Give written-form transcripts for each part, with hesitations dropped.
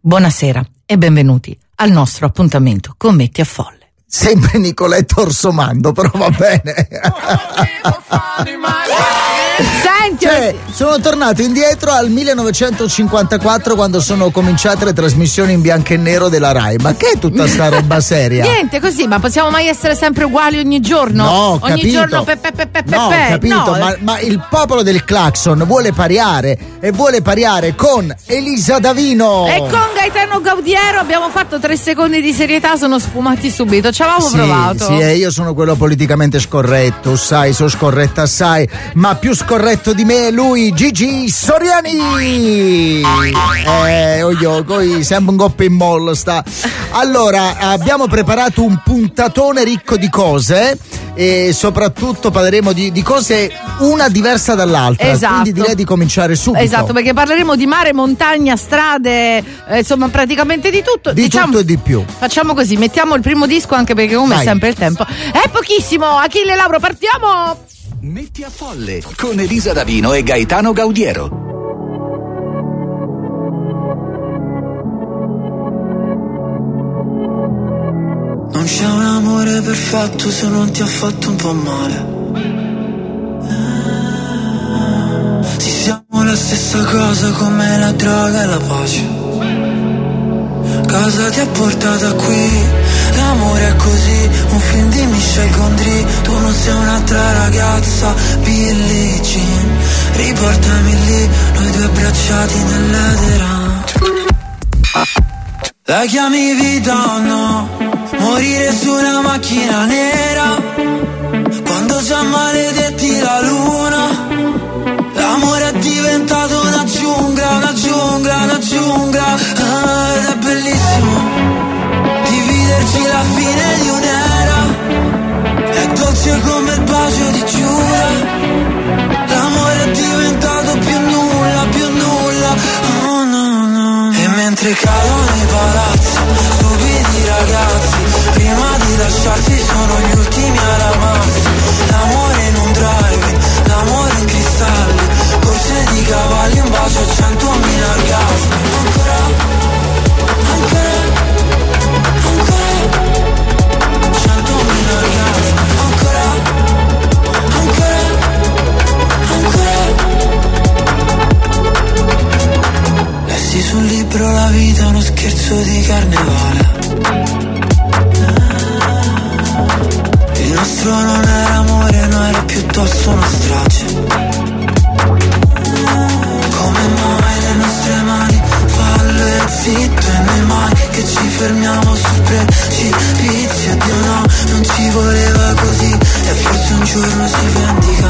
Buonasera e benvenuti al nostro appuntamento con Metti a Folle. Sempre Nicoletta Orsomando, però va bene. Senti, sono tornato indietro al 1954 quando sono cominciate le trasmissioni in bianco e nero della Rai. Ma che è tutta sta roba seria? Niente, così, ma possiamo mai essere sempre uguali ogni giorno? No, ogni capito. giorno No, capito, no. ma il popolo del Clacson vuole pariare e vuole pariare con Elisa Davino. E con Gaetano Gaudiero abbiamo fatto 3 secondi di serietà, sono sfumati subito. Ci avevamo provato. Sì, e io sono quello politicamente scorretto, sai, sono scorretta assai, ma più scorretto di me è lui, Gigi Soriani. Poi sembra un coppo in mollo sta. Allora, abbiamo preparato un puntatone ricco di cose e soprattutto parleremo di cose una diversa dall'altra. Esatto. Quindi direi di cominciare subito. Esatto, perché parleremo di mare, montagna, strade, insomma praticamente di tutto. Tutto e di più. Facciamo così, mettiamo il primo disco anche perché come sempre il tempo è pochissimo. Achille Lauro, partiamo! Metti a Folle con Elisa Davino e Gaetano Gaudiero. Non c'è un amore perfetto se non ti ha fatto un po' male. Sì, siamo la stessa cosa come la droga e la pace. Cosa ti ha portata qui? L'amore è così, un film di Michel Gondry. Tu non sei un'altra ragazza, Billie Jean. Riportami lì, noi due abbracciati nell'edera. La chiami vita o no? Morire su una macchina nera quando già maledetti la luna. L'amore è diventato una giungla, una giungla, una giungla. Ed è bellissimo dividerci la fine di un'era. È dolce come il bacio di Giura. L'amore è diventato più nulla, più nulla. Oh no, no. E mentre cadono i palazzi, stupidi ragazzi, prima di lasciarsi sono gli ultimi ad amarsi. L'amore in un drive, l'amore in cristalli, corse di cavalli, un bacio, 100.000 orgasmi. Ancora, ancora, ancora, 100.000 orgasmi. Ancora, ancora, ancora. Lessi sul libro La vita è uno scherzo di carnevale. Il nostro non era amore, no, era piuttosto una strage. Come mai le nostre mani fallo e zitto e noi mai che ci fermiamo sul precipizio. Dio no, non ci voleva così e forse un giorno si vendica.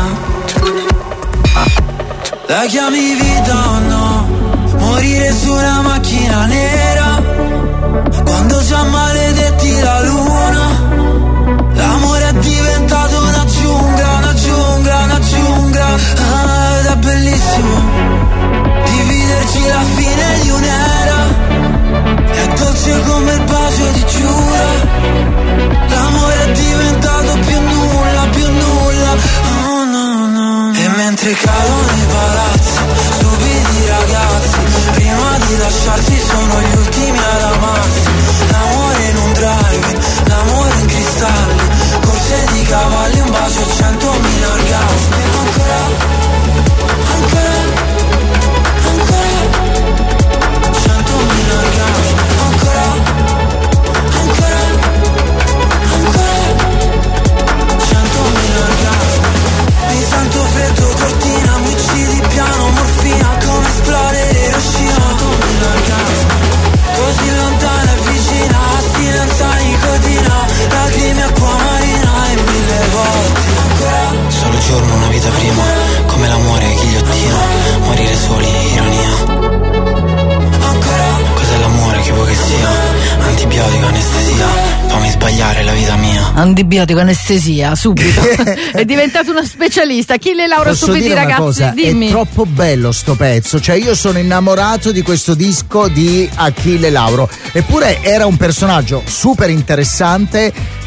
La chiami vita o no? Morire su una macchina nera quando già maledetti la luna. L'amore è diventato una giungla, una giungla, una giungla. Ed è bellissimo dividerci la fine di un'era. È dolce come il bacio di Giura. L'amore è diventato più nulla, più nulla. Oh no, no. E mentre cadono i palazzi, stupidi ragazzi, prima di lasciarsi sono gli ultimi ad amarsi. L'amore in un drive, l'amore in cristalli, corse di cavalli, un bacio, 100.000 orgasmi. Ancora, ancora, ancora, 100.000 orgasmi. Ancora, ancora, ancora, 100.000 orgasmi. Mi sento freddo, cortina, mi uccidi piano, morfina, come esplodere Hiroshima. 100.000 orgasmi. Così lontana e vicina, astinenza, nicotina, lacrime, acqua marina e 1000 volte. Ancora, solo giorno, una vita prima, come l'amore, ghigliottina, morire soli, ironia. Ancora, cos'è l'amore, che vuoi che sia? Antibiotico, anestesia, fammi sbagliare la vita mia. Antibiotico, anestesia, subito. È diventato uno specialista. Achille Lauro, Posso stupidi dire ragazzi, una cosa? dimmi. È troppo bello sto pezzo, cioè io sono innamorato di questo disco di Achille Lauro, eppure era un personaggio super interessante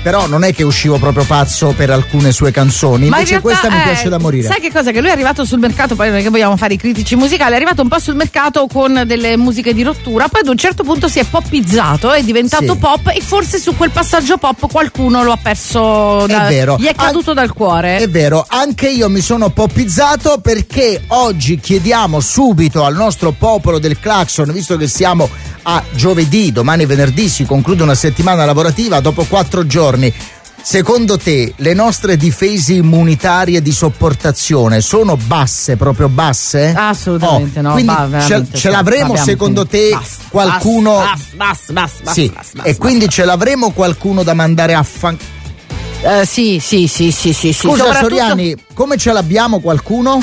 però non è che uscivo proprio pazzo per alcune sue canzoni, ma invece in realtà, questa mi piace da morire. Sai che cosa? Che lui è arrivato sul mercato, poi non è che vogliamo fare i critici musicali, è arrivato un po' sul mercato con delle musiche di rottura, poi ad un certo punto si è poppizzato, è diventato pop, e forse su quel passaggio pop qualcuno lo ha perso, è vero, gli è caduto dal cuore. È vero, anche io mi sono poppizzato, perché oggi chiediamo subito al nostro popolo del Clacson, visto che siamo a giovedì, domani venerdì si conclude una settimana lavorativa, dopo 4 giorni, secondo te le nostre difese immunitarie di sopportazione sono basse, proprio basse? Assolutamente no. Quindi ce l'avremo secondo te qualcuno? Basta. E quindi ce l'avremo qualcuno da mandare a sì. Scusa Soriani, come ce l'abbiamo qualcuno?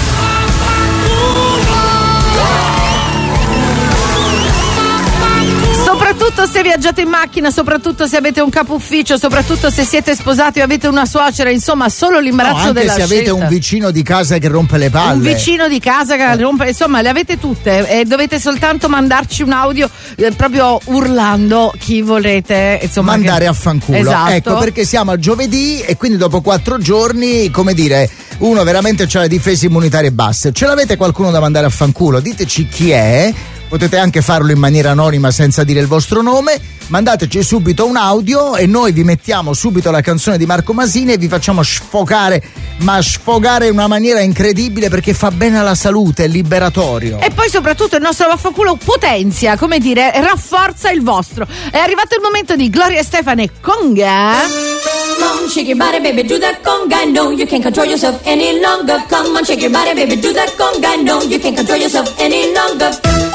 Soprattutto se viaggiate in macchina, soprattutto se avete un capo ufficio, soprattutto se siete sposati o avete una suocera, insomma, solo l'imbarazzo della scelta. Anche se avete un vicino di casa che rompe le palle. Un vicino di casa che rompe, insomma, le avete tutte, e dovete soltanto mandarci un audio proprio urlando chi volete, insomma, mandare a fanculo. Esatto. Ecco, perché siamo a giovedì e quindi dopo 4 giorni, come dire, uno veramente ha le difese immunitarie basse. Ce l'avete qualcuno da mandare a fanculo? Diteci chi è. Potete anche farlo in maniera anonima senza dire il vostro nome, mandateci subito un audio e noi vi mettiamo subito la canzone di Marco Masini e vi facciamo sfogare, ma sfogare in una maniera incredibile, perché fa bene alla salute, è liberatorio. E poi soprattutto il nostro vaffanculo potenzia, come dire, rafforza il vostro. È arrivato il momento di Gloria Estefan e Conga. Come on, shake your body, baby, do that conga. No, you can't control yourself any longer. Come on, shake your body, baby, do that conga. No, you can't control yourself any longer.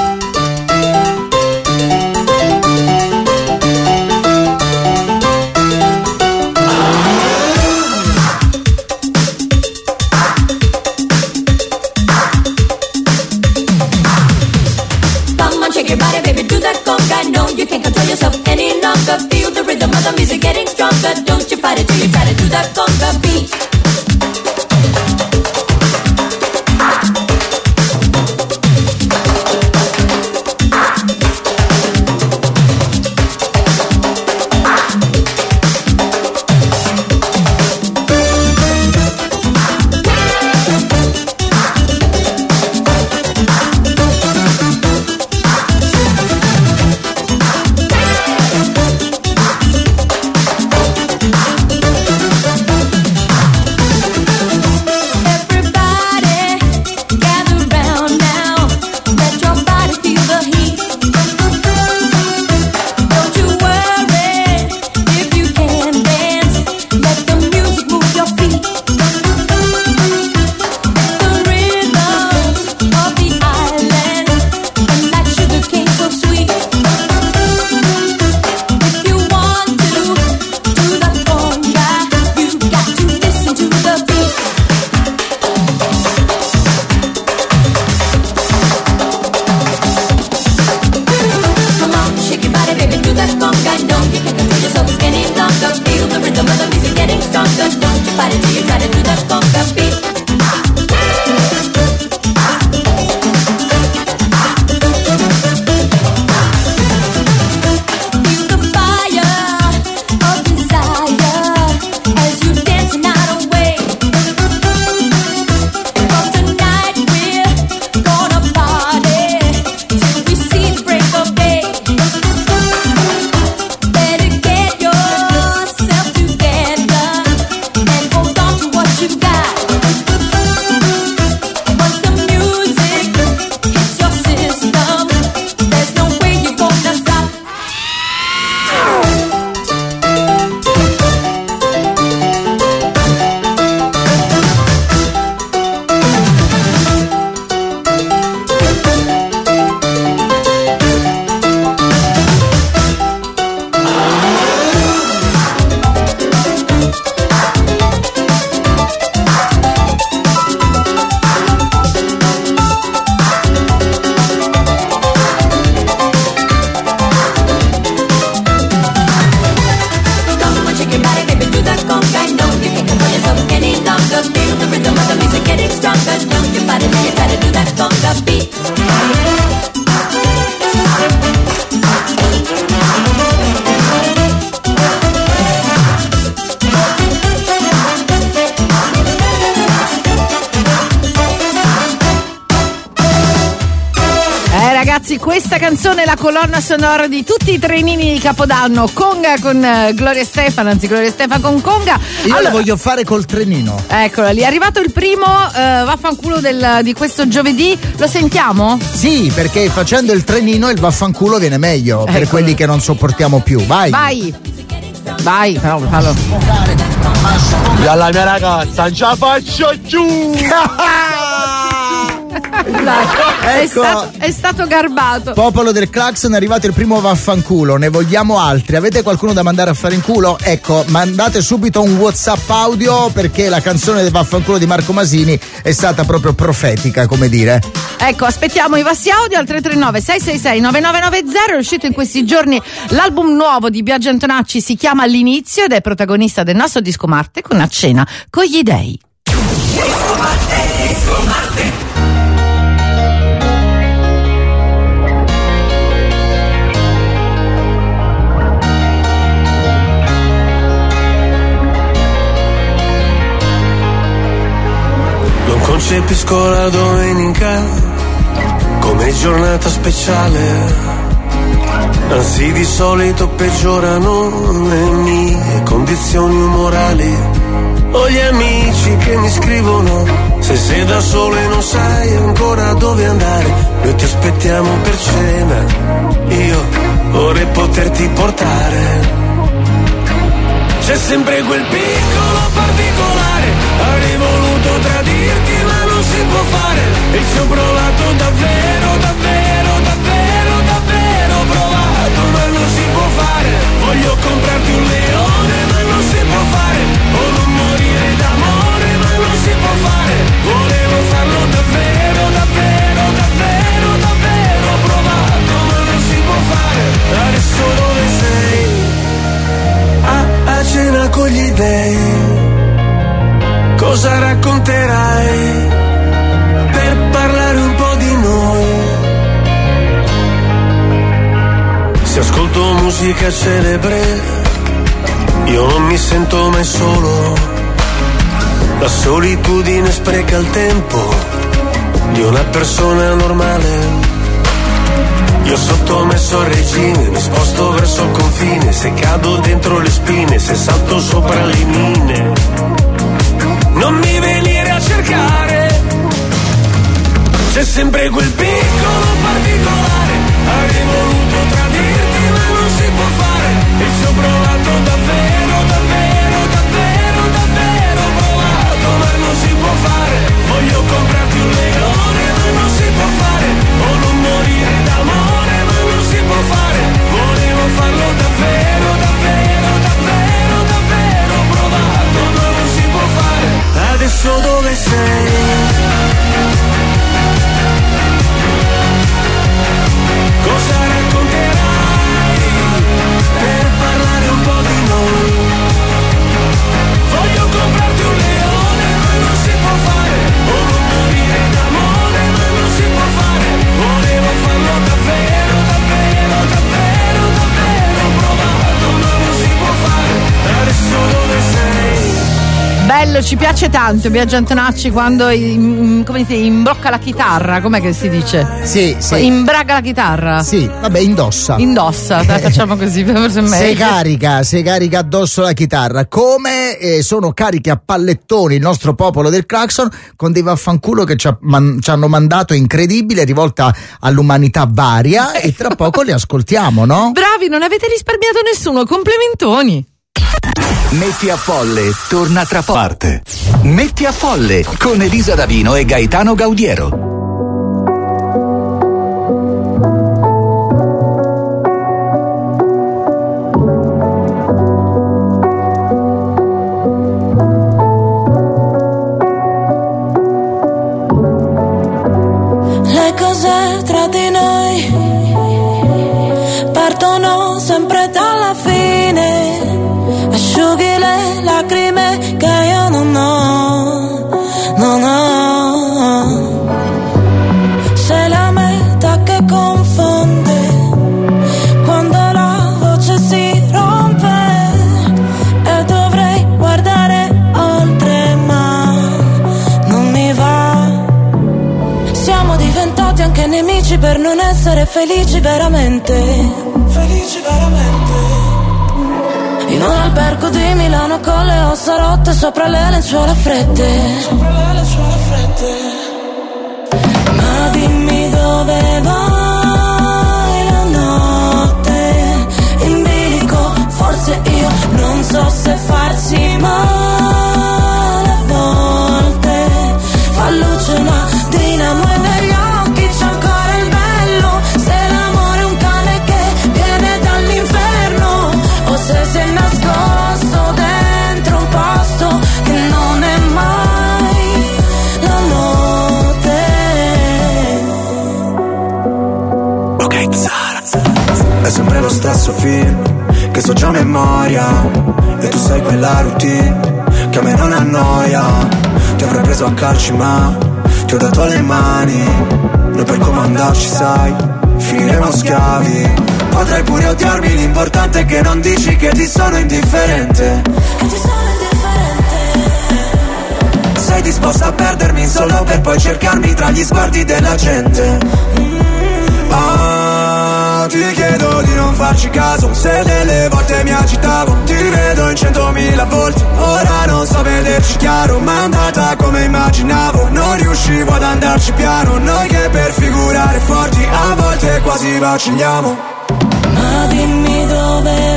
Shake your body, baby, do that conga. No, you can't control yourself any longer. Feel the rhythm of the music getting stronger. Don't you fight it till you try to do that conga beat. Got Questa canzone è la colonna sonora di tutti i trenini di Capodanno. Conga con Gloria Estefan, anzi Gloria Estefan con Conga. Io la voglio fare col trenino. Eccola lì, è arrivato il primo vaffanculo di questo giovedì. Lo sentiamo? Sì, perché facendo il trenino il vaffanculo viene meglio per quelli che non sopportiamo più. Vai, però fallo. Dalla mia ragazza non ce la faccio giù. Ecco, è stato garbato. Popolo del Claxon, è arrivato il primo vaffanculo, ne vogliamo altri. Avete qualcuno da mandare a fare in culo? Ecco, mandate subito un WhatsApp audio, perché la canzone del vaffanculo di Marco Masini è stata proprio profetica, come dire. Ecco, aspettiamo i vostri audio al 339 666 9990. È uscito in questi giorni l'album nuovo di Biagio Antonacci, si chiama All'inizio ed è protagonista del nostro Disco Marte con A cena con gli dei. Disco Marte. Non concepisco la domenica come giornata speciale, anzi di solito peggiorano le mie condizioni umorali. Ho gli amici che mi scrivono: se sei da solo e non sai ancora dove andare, noi ti aspettiamo per cena, io vorrei poterti portare. C'è sempre quel piccolo particolare, avrei voluto tradirti ma non si può fare, e ci ho provato davvero, davvero, davvero, davvero provato, ma non si può fare. Voglio comprarti un leone ma non si può fare, o non morire d'amore ma non si può fare. Volevo farlo davvero, davvero, davvero, davvero provato, ma non si può fare. Adesso dove sei? A cena con gli dei, cosa racconterai per parlare un po' di noi? Se ascolto musica celebre, io non mi sento mai solo. La solitudine spreca il tempo di una persona normale. Io sottomesso al regime, mi sposto verso il confine, se cado dentro le spine, se salto sopra le mine. Non mi venire a cercare, c'è sempre quel piccolo particolare, avrei voluto tradirti ma non si può fare, e ci ho provato davvero, davvero, davvero, davvero provato, ma non si può fare. Voglio comprarti un leone ma non si può fare, o non morire d'amore ma non si può fare. Volevo farlo davvero, davvero, davvero, davvero provato, ma non si può fare. Adesso dove sei? Cosa racconterai per parlare un po' di noi? Voglio comprarti un leone ma non si può fare, o non morire d'amore ma non si può fare. Volevo farlo davvero, davvero, davvero, davvero provato, ma non si può fare. Adesso dove sei? Bello, ci piace tanto Biagio Antonacci quando come si imbrocca la chitarra, com'è che si dice? Sì. Imbraga la chitarra. Sì, vabbè, indossa. Dai, facciamo così, forse è meglio. Se carica addosso la chitarra, come sono carichi a pallettoni il nostro popolo del Claxon con dei vaffanculo che ci hanno mandato incredibile, rivolta all'umanità varia, e tra poco li ascoltiamo, no? Bravi, non avete risparmiato nessuno, complimentoni. Metti a Folle torna tra parte. Metti a Folle con Elisa Davino e Gaetano Gaudiero. Le cose tra di noi partono sempre dalla fine. Asciughi le lacrime che io non ho, non ho. Sei la meta che confonde quando la voce si rompe, e dovrei guardare oltre ma non mi va. Siamo diventati anche nemici per non essere felici. felici veramente. Felici veramente. In un albergo di Milano con le ossa rotte sopra le lenzuola fredde. Sopra le lenzuola fredde. Ma dimmi dove vai la notte. In bilico forse io non so se farsi male a volte. Fa luce una dinamo e negli occhi c'è ancora il bello. Se l'amore è un cane che viene dall'inferno, o se sei nascosto dentro un posto che non è mai la notte. Ok, Zara. È sempre lo stesso film che so già a memoria, e tu sai quella routine che a me non annoia. Ti avrei preso a calci ma ti ho dato le mani. Noi per comandarci sai, finiremo schiavi. Potrai pure odiarmi, l'importante è che non dici che ti sono indifferente. Che ti sono indifferente. Sei disposta a perdermi solo per poi cercarmi tra gli sguardi della gente. Ti chiedo di non farci caso, se delle volte mi agitavo. Ti vedo in 100.000 volte, ora non so vederci chiaro. Ma è andata come immaginavo, non riuscivo ad andarci piano. Noi che per figurare forti a volte quasi vacilliamo. Ma dimmi dove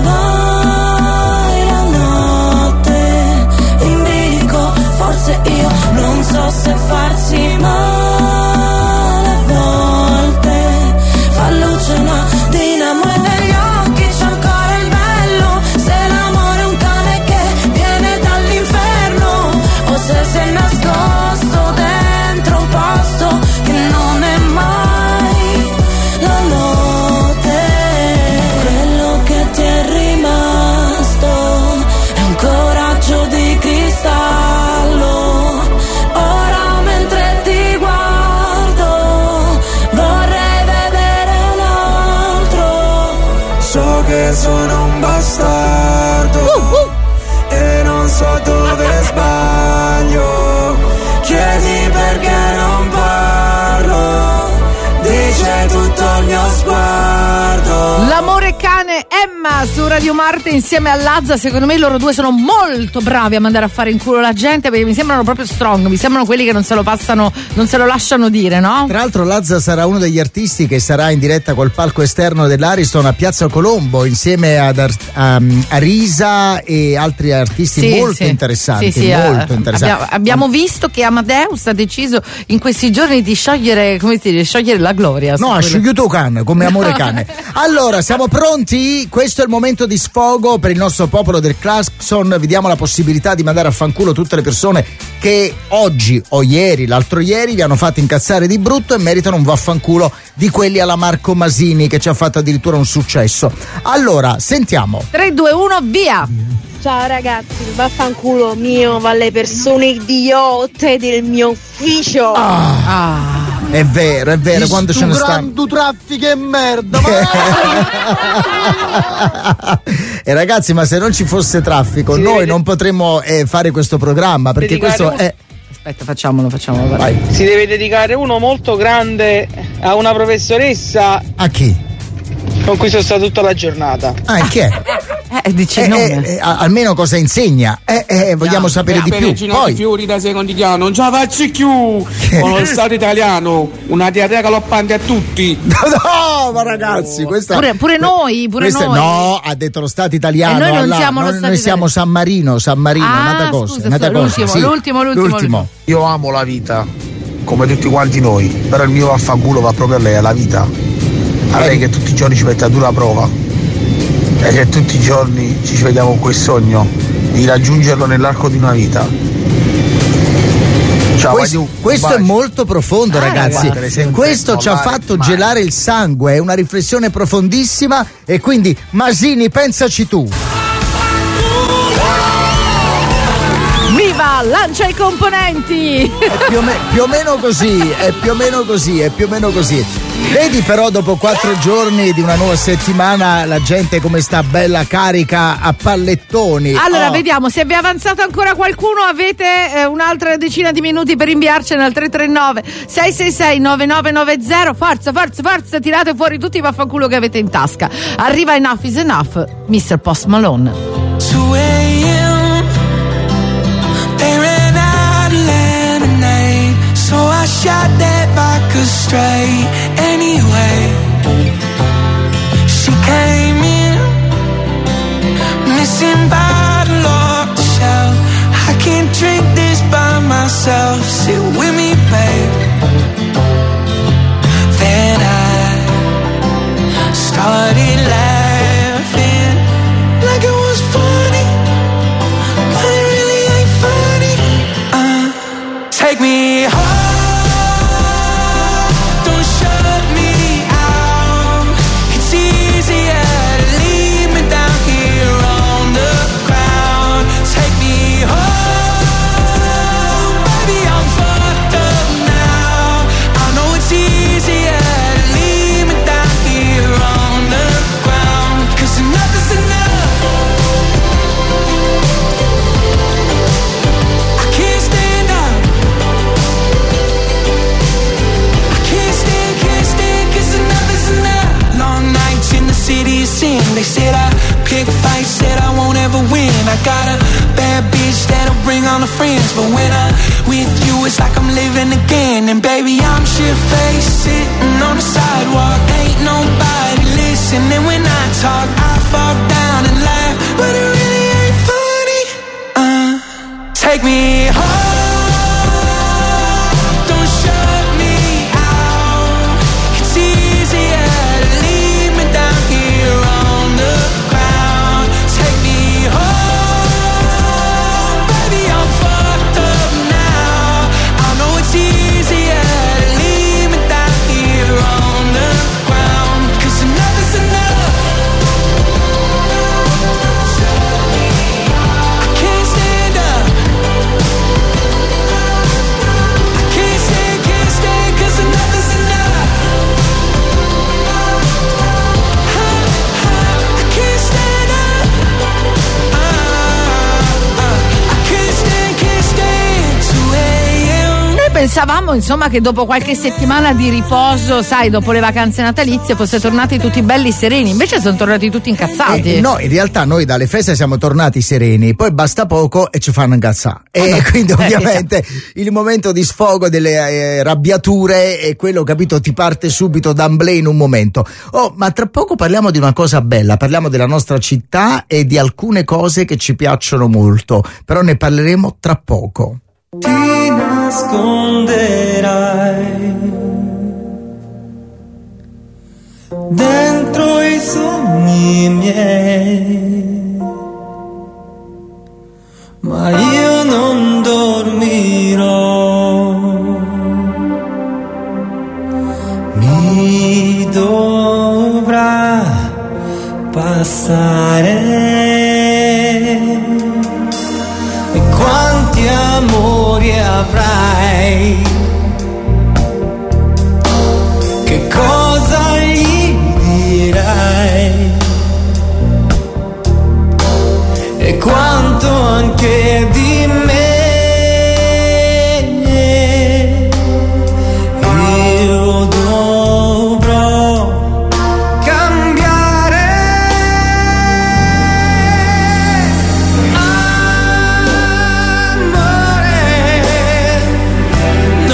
vai la notte. In bilico forse io non so se farsi male a volte. Fa luce una dinamo e negli occhi c'è ancora il bello. Se l'amore è un cane che viene dall'inferno, o se sei nascosto dentro un posto che non è mai la notte. Quello che ti è rimasto è un coraggio di cristallo. Ora mentre ti guardo vorrei vedere un altro. So che sono un bastardo e non so dove sbaglio. Chiedi perché non parlo, dice tutto il mio sguardo. L'amore cane, Emma su Radio Marte insieme a Lazza. Secondo me loro due sono molto bravi a mandare a fare in culo la gente, perché mi sembrano proprio strong, mi sembrano quelli che non se lo passano, non se lo lasciano dire, no? Tra l'altro Lazza sarà uno degli artisti che sarà in diretta col palco esterno dell'Ariston a Piazza Colombo insieme a Risa e altri artisti molto interessanti. Molto interessanti. Abbiamo visto che Amadeus ha deciso in questi giorni di sciogliere, come si dice, sciogliere la gloria. No, ha sciolto cane come amore cane. Allora, siamo pronti? Questo è il momento di sfogo per il nostro popolo del Claxon. Vi diamo la possibilità di mandare a fanculo tutte le persone che oggi o ieri, l'altro ieri, vi hanno fatto incazzare di brutto e meritano un vaffanculo di quelli alla Marco Masini, che ci ha fatto addirittura un successo. Allora, sentiamo. 3, 2, 1, via! Ciao ragazzi, il vaffanculo mio va alle persone idiote del mio ufficio. È vero, quando ce ne stanno. traffico e merda. E ragazzi, ma se non ci fosse traffico, noi non potremmo fare questo programma, perché questo è. Aspetta, facciamolo. Vai. Si deve dedicare uno molto grande a una professoressa. A chi? Con cui sono stato tutta la giornata. Chi è? Dice il nome. Almeno cosa insegna? Vogliamo sapere di più. Poi fiori da secondigliano, non ce la faccio più. Con lo Stato italiano, una diarrea galoppante a tutti. No, ma ragazzi, questa pure noi. No, ha detto lo Stato italiano. E noi non siamo lo Stato noi siamo San Marino, un'altra cosa. L'ultimo. Io amo la vita, come tutti quanti noi, però il mio vaffanculo va proprio a lei, alla vita. A lei che tutti i giorni ci mette a dura prova e che tutti i giorni ci vediamo con quel sogno di raggiungerlo nell'arco di una vita. Ciao, questo è molto profondo, ragazzi. Questo ci ha fatto gelare il sangue, è una riflessione profondissima, e quindi Masini, pensaci tu. Viva lancia i componenti. È più o meno così. Vedi però dopo 4 giorni di una nuova settimana la gente come sta bella carica a pallettoni. Allora vediamo se vi è avanzato ancora qualcuno, avete un'altra decina di minuti per inviarcene al 339 666 9990. Forza, tirate fuori tutti i vaffanculo che avete in tasca. Arriva Enough is Enough, Mr. Post Malone. 2 a.m. They ran out of lemonade, so I shot that vodka straight. Anyway, she came in, missing bottle off the shelf. I can't drink this by myself. Sit with me, babe. Then I started laughing like it was funny, but it really ain't funny. Take me home. They said I pick fights, said I won't ever win. I got a bad bitch that'll bring on the friends, but when I'm with you, it's like I'm living again. And baby, I'm shit-faced, sitting on the sidewalk. Ain't nobody listening when I talk. I fall down and laugh, but it really ain't funny. Take me home. Pensavamo insomma che dopo qualche settimana di riposo, sai, dopo le vacanze natalizie foste tornati tutti belli sereni, invece sono tornati tutti incazzati. No, in realtà noi dalle feste siamo tornati sereni, poi basta poco e ci fanno incazzare. E quindi ovviamente il momento di sfogo delle rabbiature è quello, capito, ti parte subito d'amblè in un momento. Ma tra poco parliamo di una cosa bella, parliamo della nostra città e di alcune cose che ci piacciono molto, però ne parleremo tra poco. Ti nasconderai dentro i sogni miei, ma io non dormirò, mi dovrà passare. E quanti amori avrai, che cosa gli dirai, e quanto anche di me io dovrò cambiare. Amore,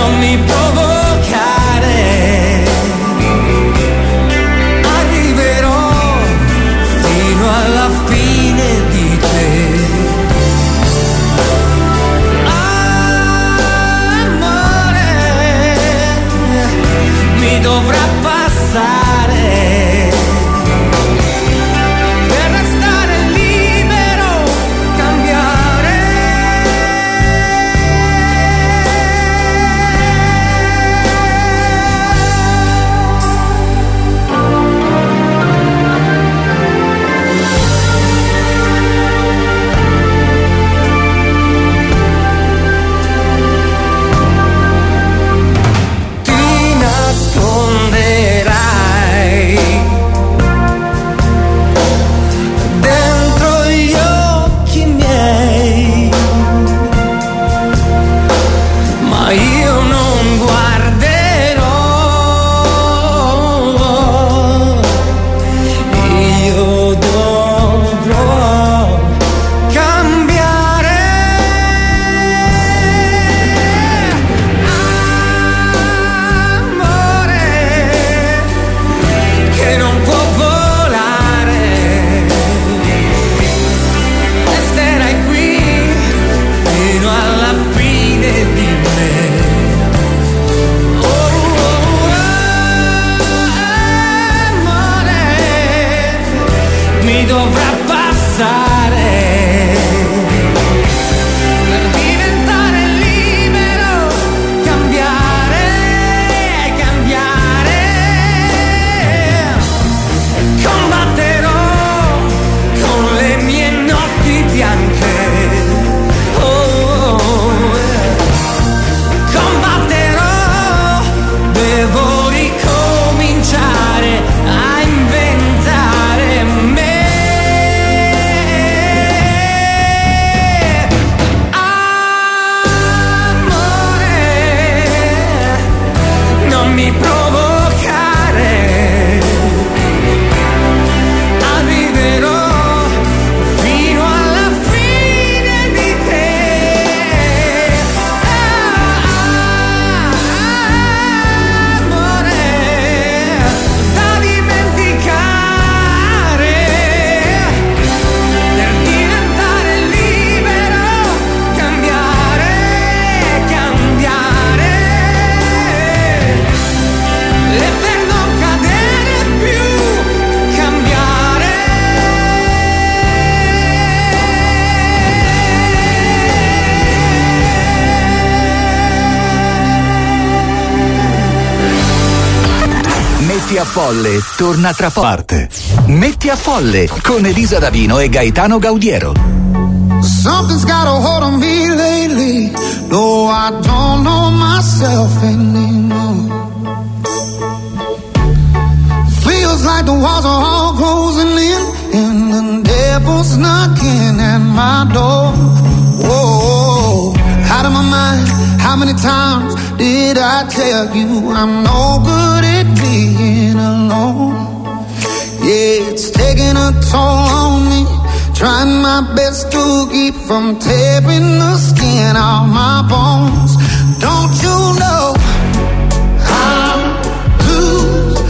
mi dovrà passare per diventare libero, cambiare, cambiare. Combatterò con le mie notti bianche. Combatterò, devo ricominciare a inventare me. Amore, non mi provocare, arriverò fino alla fine di te. Amore, da dimenticare, per diventare libero, cambiare, cambiare, e per non cadere più, cambiare. Metti a Folle torna tra parte. Metti a Folle con Elisa Davino e Gaetano Gaudiero. Something's got a hold on me lately. No, I don't know myself anymore. Feels like the walls are all closing in, and the devil's knocking at my door. Whoa, out of my mind. How many times did I tell you I'm no good at being alone? Yeah, it's taking a toll on me. Trying my best to keep from tearing the skin off my bones. Don't you know I'm lose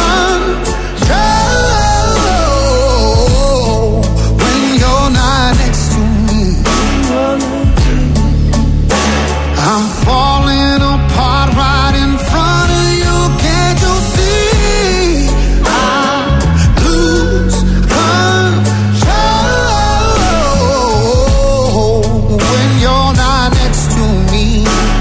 control when you're not next to me? I'm falling apart right in front of you. Can't you see? I lose control when you're not next to me.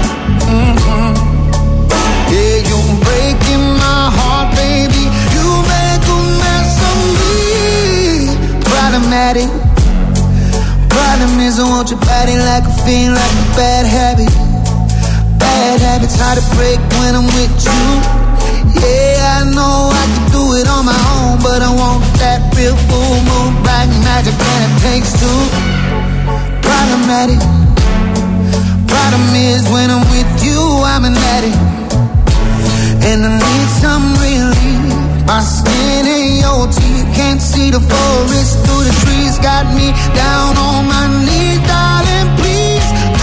Yeah, you're breaking my heart, baby. You make a mess of me. Problematic. Problem is I want your body like a fiend, like a bad habit. Bad habits hard to break when I'm with you. Yeah, I know I can do it on my own, but I want that real full moon, black magic, and it takes two. Problematic. Problem is when I'm with you, I'm an addict, and I need some relief. My skin and your teeth, can't see the forest through the trees. Got me down on my knees, darling, please.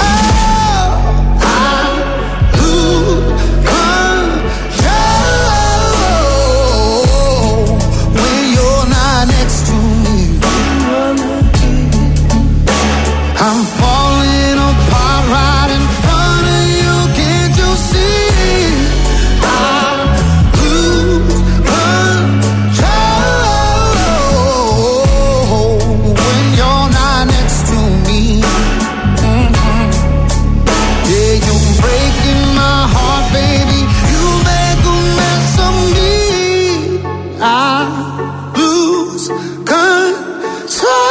I'm falling apart right in front of you. Can't you see? I lose control when you're not next to me. Yeah, you're breaking my heart, baby. You make a mess of me. I lose control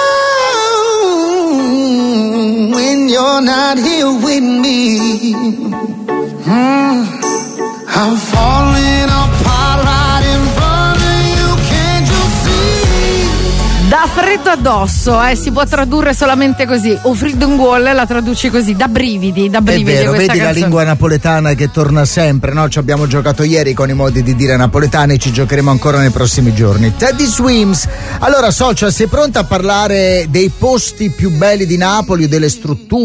when you're not here with me. I'm falling apart right in front of you. Can't you see? Da freddo addosso, si può tradurre solamente così. O Friedengol la traduci così, da brividi, da brividi. È vero, questa vedi canzone. la lingua napoletana che torna sempre, no? Ci abbiamo giocato ieri con i modi di dire napoletani, ci giocheremo ancora nei prossimi giorni. Teddy Swims. Allora, Socia, sei pronta a parlare dei posti più belli di Napoli, delle strutture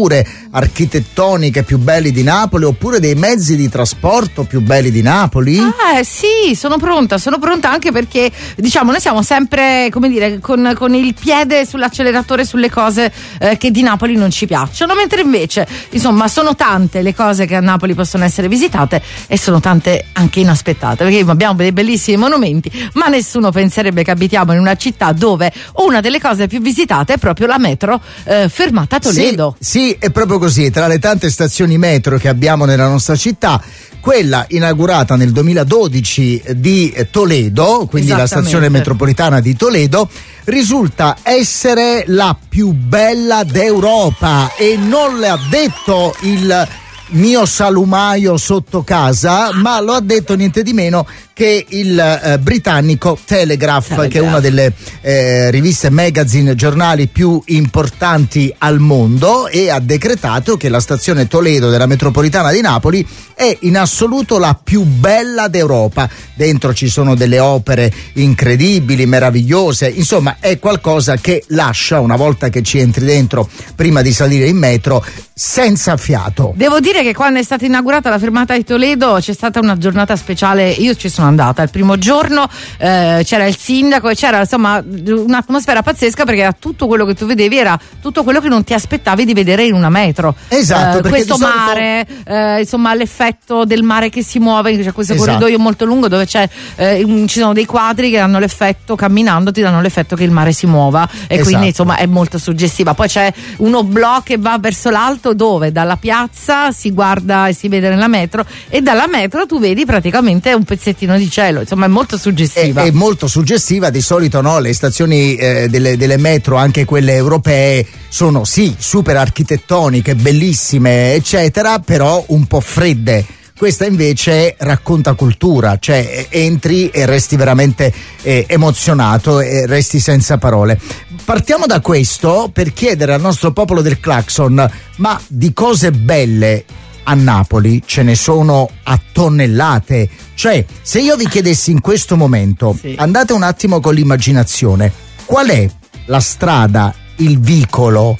architettoniche più belli di Napoli, oppure dei mezzi di trasporto più belli di Napoli? Sì, sono pronta anche perché diciamo noi siamo sempre, come dire, con il piede sull'acceleratore sulle cose che di Napoli non ci piacciono, mentre invece insomma sono tante le cose che a Napoli possono essere visitate e sono tante anche inaspettate, perché abbiamo dei bellissimi monumenti, ma nessuno penserebbe che abitiamo in una città dove una delle cose più visitate è proprio la metro fermata a Toledo. Sì, è proprio così. Tra le tante stazioni metro che abbiamo nella nostra città, quella inaugurata nel 2012 di Toledo, quindi la stazione metropolitana di Toledo, risulta essere la più bella d'Europa, e non l'ha detto il mio salumaio sotto casa, ma lo ha detto niente di meno che il britannico Telegraph, che è una delle riviste, magazine, giornali più importanti al mondo, e ha decretato che la stazione Toledo della metropolitana di Napoli è in assoluto la più bella d'Europa. Dentro ci sono delle opere incredibili, meravigliose, insomma è qualcosa che lascia, una volta che ci entri dentro, prima di salire in metro, senza fiato. Devo dire che quando è stata inaugurata la fermata di Toledo c'è stata una giornata speciale. Io ci sono andata il primo giorno, c'era il sindaco e c'era insomma un'atmosfera pazzesca, perché era tutto quello che tu vedevi, era tutto quello che non ti aspettavi di vedere in una metro. Esatto, perché questo mare, insomma l'effetto del mare che si muove, c'è questo corridoio molto lungo dove ci sono dei quadri che danno l'effetto, camminando ti danno l'effetto che il mare si muova, e quindi insomma è molto suggestiva. Poi c'è un oblò che va verso l'alto, dove dalla piazza si guarda e si vede nella metro, e dalla metro tu vedi praticamente un pezzettino di cielo, insomma è molto suggestiva. È molto suggestiva. Di solito le stazioni delle metro, anche quelle europee, sono sì super architettoniche, bellissime eccetera, però un po' fredde. Questa invece racconta cultura, cioè entri e resti veramente emozionato e resti senza parole. Partiamo da questo per chiedere al nostro popolo del clacson: ma di cose belle a Napoli ce ne sono a tonnellate. Cioè, se io vi chiedessi in questo momento, andate un attimo con l'immaginazione, qual è la strada, il vicolo,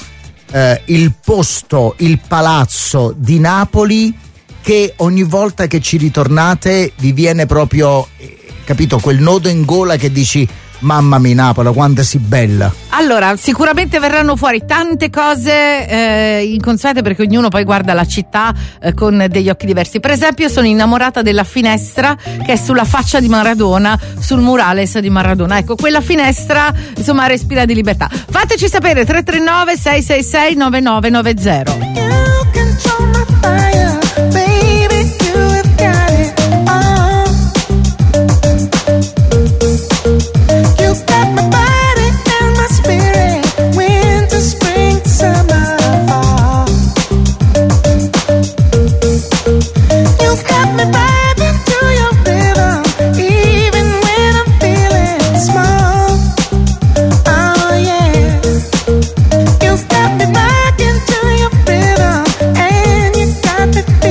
il posto, il palazzo di Napoli che ogni volta che ci ritornate vi viene proprio, capito, quel nodo in gola che dici: mamma mia, Napoli, quanto si bella. Allora, sicuramente verranno fuori tante cose inconsuete, perché ognuno poi guarda la città con degli occhi diversi. Per esempio, sono innamorata della finestra che è sulla faccia di Maradona, sul murales di Maradona. Ecco, quella finestra, insomma, respira di libertà. Fateci sapere, 339 666 9990. Got me back into your rhythm, and you got me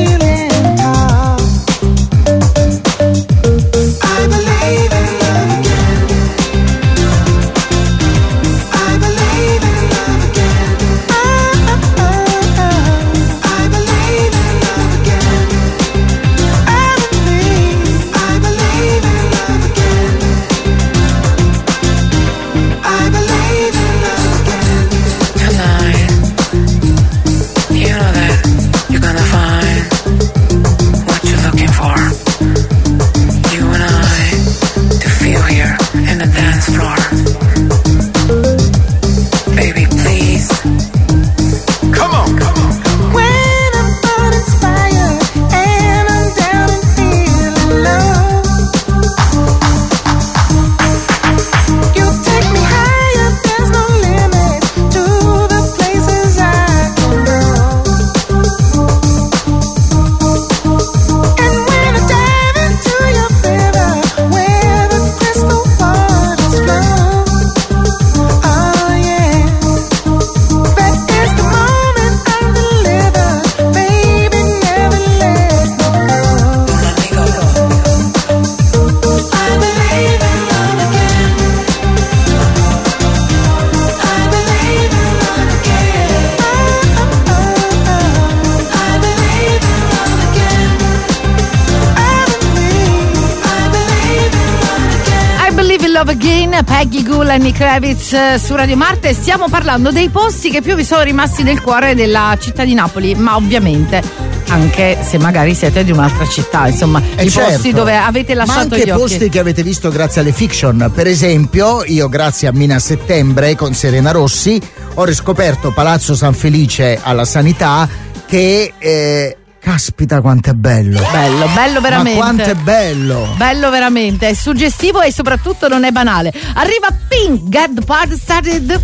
Love Again, Peggy Gou, Lenny Kravitz su Radio Marte. Stiamo parlando dei posti che più vi sono rimasti nel cuore della città di Napoli, ma ovviamente anche se magari siete di un'altra città, insomma, i posti dove avete lasciato ma anche gli occhi. Posti che avete visto grazie alle fiction. Per esempio, io grazie a Mina Settembre con Serena Rossi ho riscoperto Palazzo San Felice alla Sanità, che caspita quanto è bello. Bello veramente. Ma quanto è bello. Bello veramente, è suggestivo e soprattutto non è banale. Arriva Pink, Get the Party Started.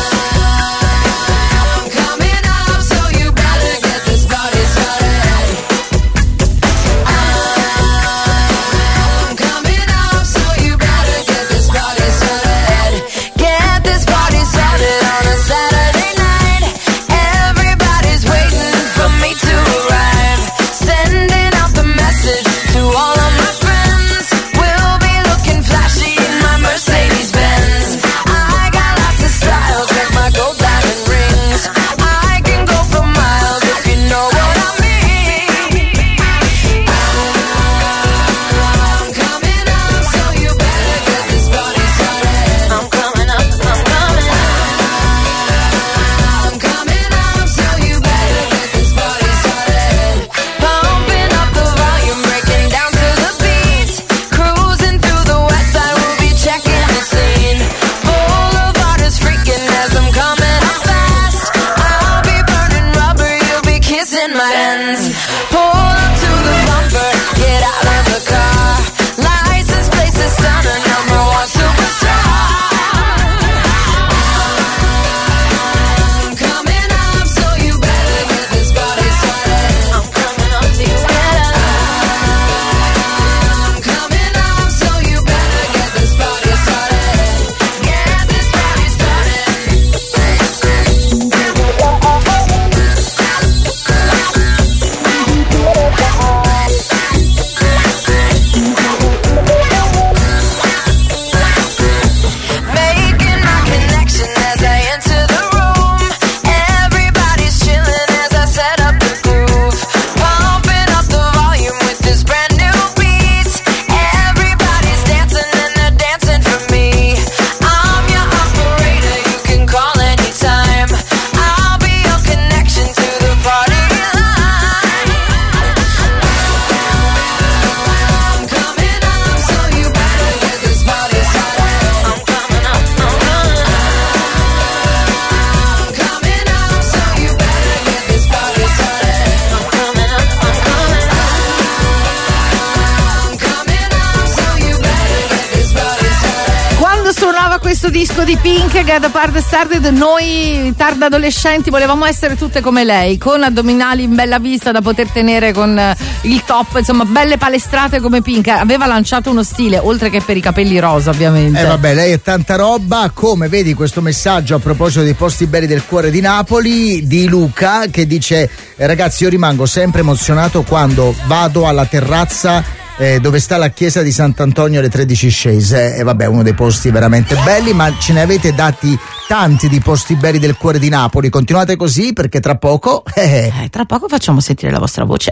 Questo disco di Pink, Get the Party Started, noi tarda adolescenti volevamo essere tutte come lei, con addominali in bella vista da poter tenere con il top, insomma belle palestrate come Pink. Aveva lanciato uno stile, oltre che per i capelli rosa ovviamente. Vabbè, lei è tanta roba, come vedi questo messaggio a proposito dei posti belli del cuore di Napoli di Luca, che dice: ragazzi, io rimango sempre emozionato quando vado alla terrazza dove sta la chiesa di Sant'Antonio alle 13 scese. E vabbè, uno dei posti veramente belli, ma ce ne avete dati tanti di posti belli del cuore di Napoli. Continuate così, perché tra poco facciamo sentire la vostra voce.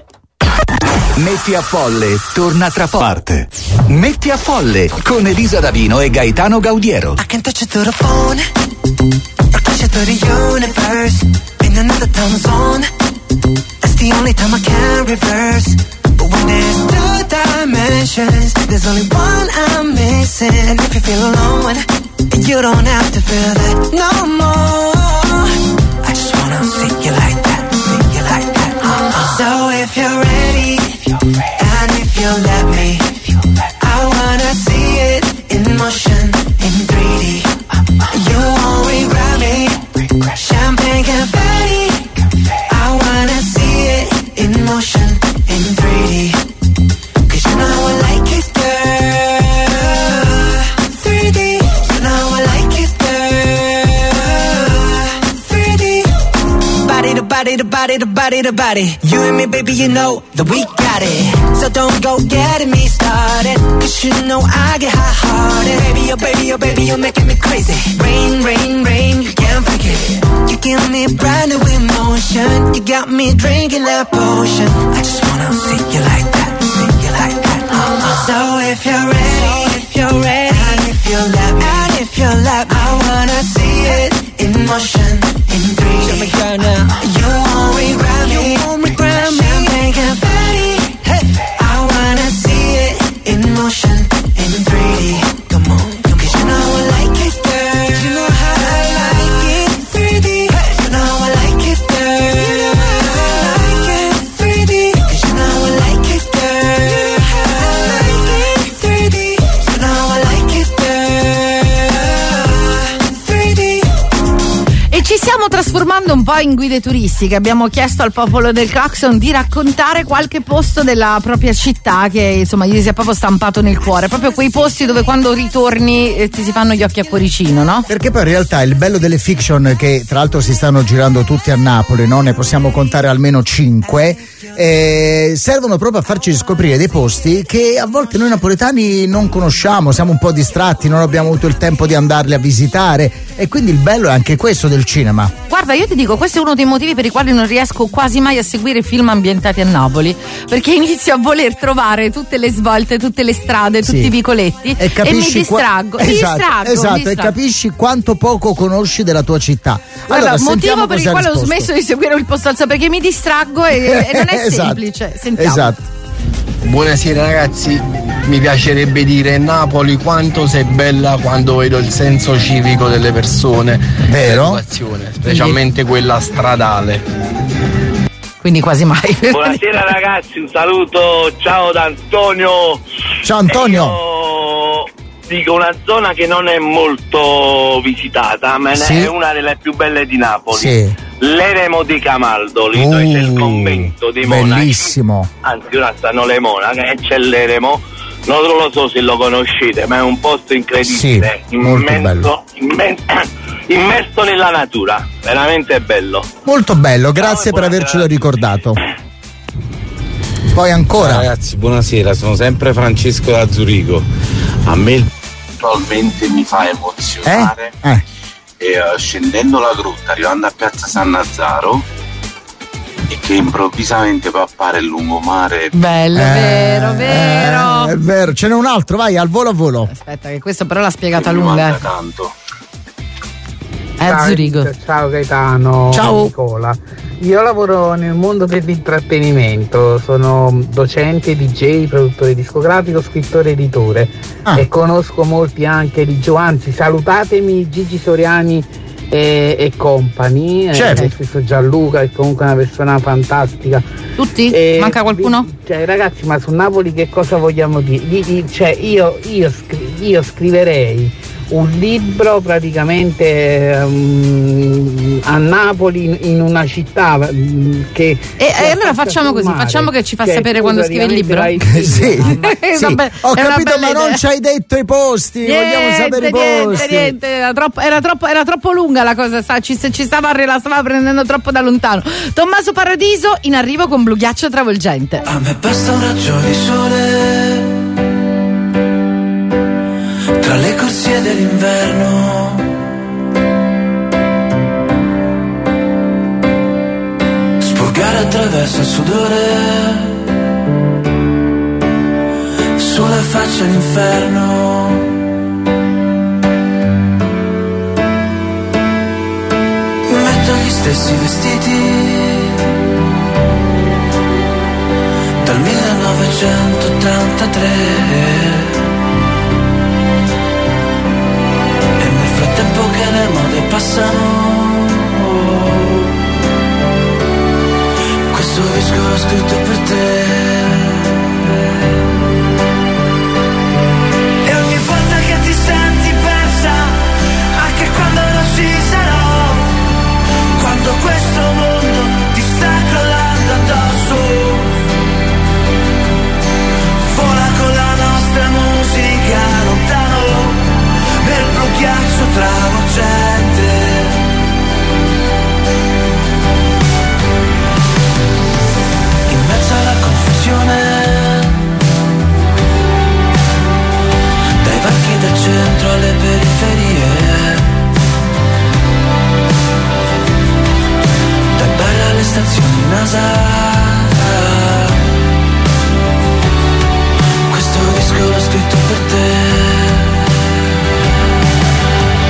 Metti a Folle torna tra parte. Metti a Folle con Elisa Davino e Gaetano Gaudiero. I can touch it to the phone or touch it to the universe in another time zone. That's the only time I can reverse. But when there's two dimensions, there's only one I'm missing. And if you feel alone, you don't have to feel that no more. I just wanna see you like that, see you like that. So if you're ready, and if you let me, I wanna see it in motion, in 3D. You won't regret me. Champagne confetti. I wanna see it in motion, in 3D. 'Cause you know I like it, girl. 3D. You know I like it, girl. 3D. Body to body to body to body to body. You and me, baby, you know that we got it. So don't go getting me started. 'Cause you know I get hot-hearted. Baby, oh baby, oh baby, you're making me crazy. Rain, rain, rain, you can't fake it. You give me brand new emotion. You got me drinking that potion. I just wanna see you like that, see you like that. So if you're ready, and if you your lap. I wanna see it in motion, in 3D. Show me girl now. You won't regret me. You won't regret me. Champagne confetti. Hey. I wanna see it in motion, in 3D. Come on, 'cause you know I like it, girl. You know how I like it, 3D. Hey. You know I like it, girl. You know how I like it, 3D. 'Cause you know I like it, girl. You know how I like it, 3D. You know I like it, girl, 3D. E ci stiamo trasformando un po' in guide turistiche. Abbiamo chiesto al popolo del Clacson di raccontare qualche posto della propria città che insomma gli si è proprio stampato nel cuore, proprio quei posti dove quando ritorni ti si fanno gli occhi a cuoricino, no? Perché poi in realtà il bello delle fiction, che tra l'altro si stanno girando tutti a Napoli, no? Ne possiamo contare almeno 5, servono proprio a farci scoprire dei posti che a volte noi napoletani non conosciamo, siamo un po' distratti, non abbiamo avuto il tempo di andarli a visitare, e quindi il bello è anche questo del cinema. Guarda, io ti dico, questo è uno dei motivi per i quali non riesco quasi mai a seguire film ambientati a Napoli, perché inizio a voler trovare tutte le svolte, tutte le strade, tutti i vicoletti e mi distraggo. Esatto, e capisci quanto poco conosci della tua città. Guarda, Allora, motivo per il quale ho risposto. smesso di seguire il posto alza, perché mi distraggo e non è semplice. Sentiamo. Esatto. Buonasera ragazzi, mi piacerebbe dire Napoli quanto sei bella quando vedo il senso civico delle persone, vero? Specialmente quella stradale. Quindi quasi mai. Buonasera ragazzi, un saluto, ciao da Antonio. Ciao Antonio. Io dico una zona che non è molto visitata, ma è una delle più belle di Napoli. Sì. L'Eremo di Camaldoli, dove c'è il convento dei monaci. Bellissimo. Anzi, ora stanno le monache e c'è l'Eremo. Non lo so se lo conoscete, ma è un posto incredibile, sì, molto bello. Immerso nella natura, veramente bello. Molto bello, grazie per avercelo ricordato. Poi ancora. Ragazzi, buonasera, sono sempre Francesco da Zurigo. A me attualmente mi fa emozionare scendendo la grotta, arrivando a piazza San Nazaro, e che improvvisamente poi appare il lungomare. Bello, vero. È vero, ce n'è un altro, vai, al volo. Aspetta, che questo però l'ha spiegata mi lunga. manca tanto. A Zurigo. Ciao Gaetano. Ciao Nicola. Io lavoro nel mondo dell'intrattenimento, sono docente, DJ, produttore discografico, scrittore, editore e conosco molti anche di anzi salutatemi Gigi Soriani e company, certo. Stesso Gianluca, che comunque è una persona fantastica. Tutti? Manca qualcuno? Cioè, ragazzi, ma su Napoli che cosa vogliamo dire? Cioè, io scriverei un libro praticamente a Napoli, in una città che allora facciamo così, facciamo che ci fa sapere quando scrive il libro. Sì, Vabbè, ho capito, ma non ci hai detto i posti, vogliamo sapere i posti. Niente, era troppo lunga la cosa, ci stava prendendo troppo da lontano. Tommaso Paradiso in arrivo con Blu Ghiaccio Travolgente. A me basta un raggio di sole tra le corsie dell'inverno, spurgare attraverso il sudore sulla faccia l'inferno. Metto gli stessi vestiti dal 1983 tempo che le mode passano, questo disco l'ho scritto per te. E ogni volta che ti senti persa, anche quando non ci sarò, quando questo mondo ti sta crollando addosso, vola con la nostra musica lontano nel blu ghiaccio travolgente. In mezzo alla confusione, dai varchi del centro alle periferie, dai bar alle stazioni NASA, questo disco l'ho scritto per te.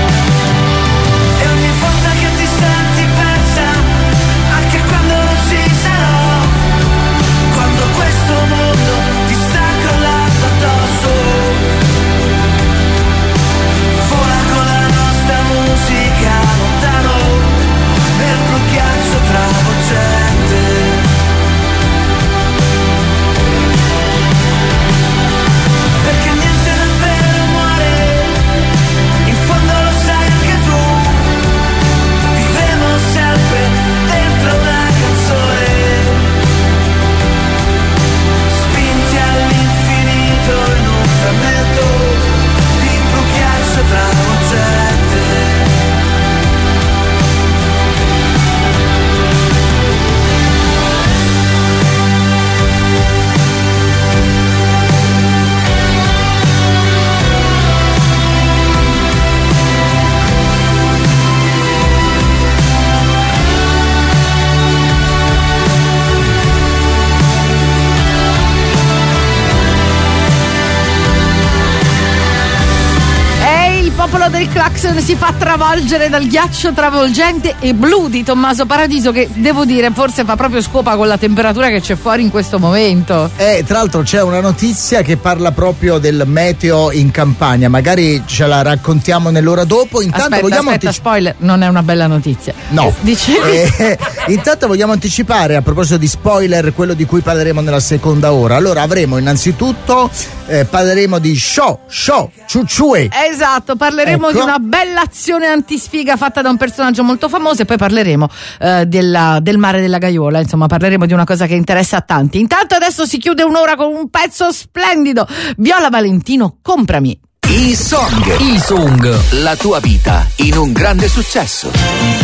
si fa travolgere dal ghiaccio travolgente e blu di Tommaso Paradiso, che devo dire forse fa proprio scopa con la temperatura che c'è fuori in questo momento. Tra l'altro c'è una notizia che parla proprio del meteo in Campania, magari ce la raccontiamo nell'ora dopo. Intanto aspetta, spoiler, non è una bella notizia. No. Dicevi? Intanto vogliamo anticipare, a proposito di spoiler, quello di cui parleremo nella seconda ora. Allora avremo innanzitutto parleremo di Ciucciue. Esatto, parleremo di una bella azione antisfiga fatta da un personaggio molto famoso, e poi parleremo del mare della Gaiola. Insomma, parleremo di una cosa che interessa a tanti. Intanto adesso si chiude un'ora con un pezzo splendido. Viola Valentino, Comprami. E-Song, la tua vita in un grande successo.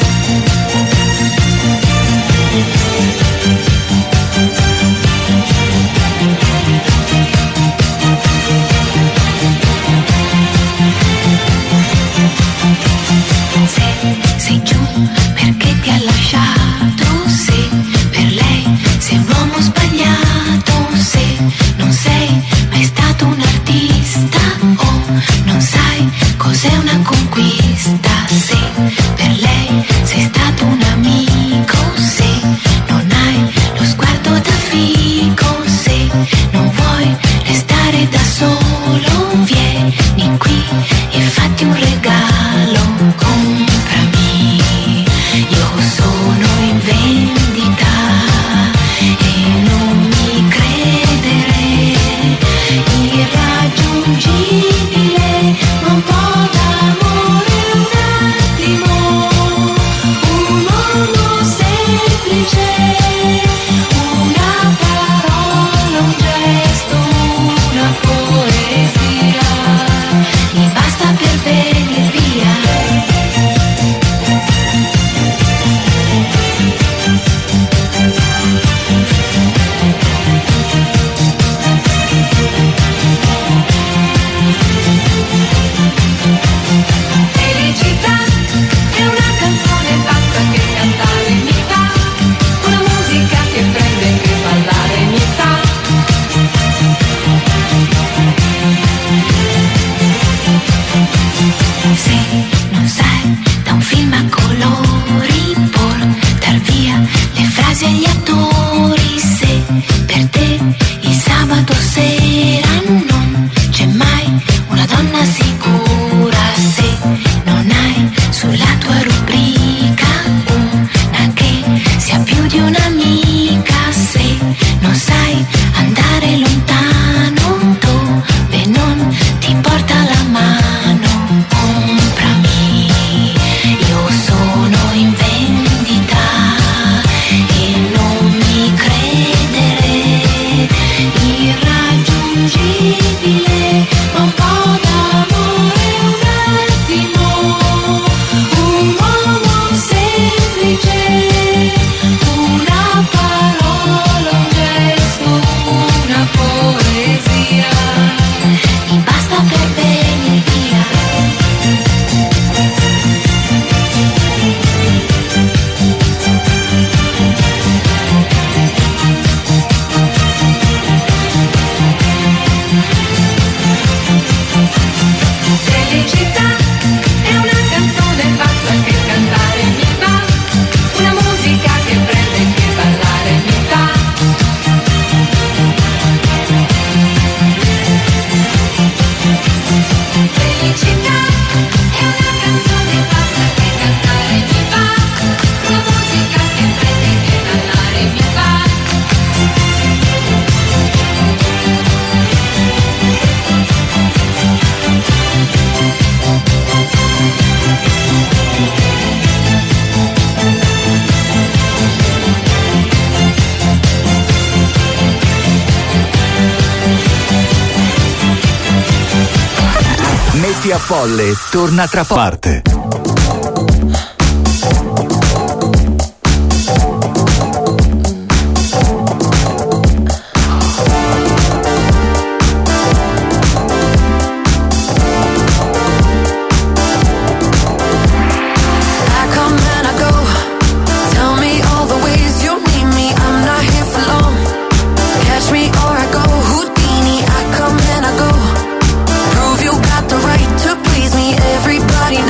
Sei giù perché ti ha lasciato, se per lei sei un uomo sbagliato, se non sei mai stato un artista o non sai cos'è una conquista, se per lei sei stato un amico, se non hai lo sguardo da fico, se non vuoi restare da solo, vieni qui e fatti un regalo. Io sono in vendita e non mi credere, irraggiungibile, ma un po' d'amore un attimo, un uomo semplice, una parola, un gesto, una poesia, mi basta per venir via. Se non sai da un film a colori portar via le frasi agli attori, se per te il sabato sera non c'è mai una donna sicura, se non hai sulla tua rubrica una che sia più di un'amica, se non sai andare lontano dove non ti porta la mano. Io sono in vendita e non mi credere, irraggiungibile, ma un po' d'amore un attimo, un uomo semplice, una parola, un gesto, una poesia, mi basta per venire via. Felicità è una canzone pazza che cantare mi fa, una musica che prende e che ballare mi fa. Felicità è una canzone pazza che cantare mi fa, una musica che prende e che ballare mi fa. Metti a Folle torna tra parte. Everybody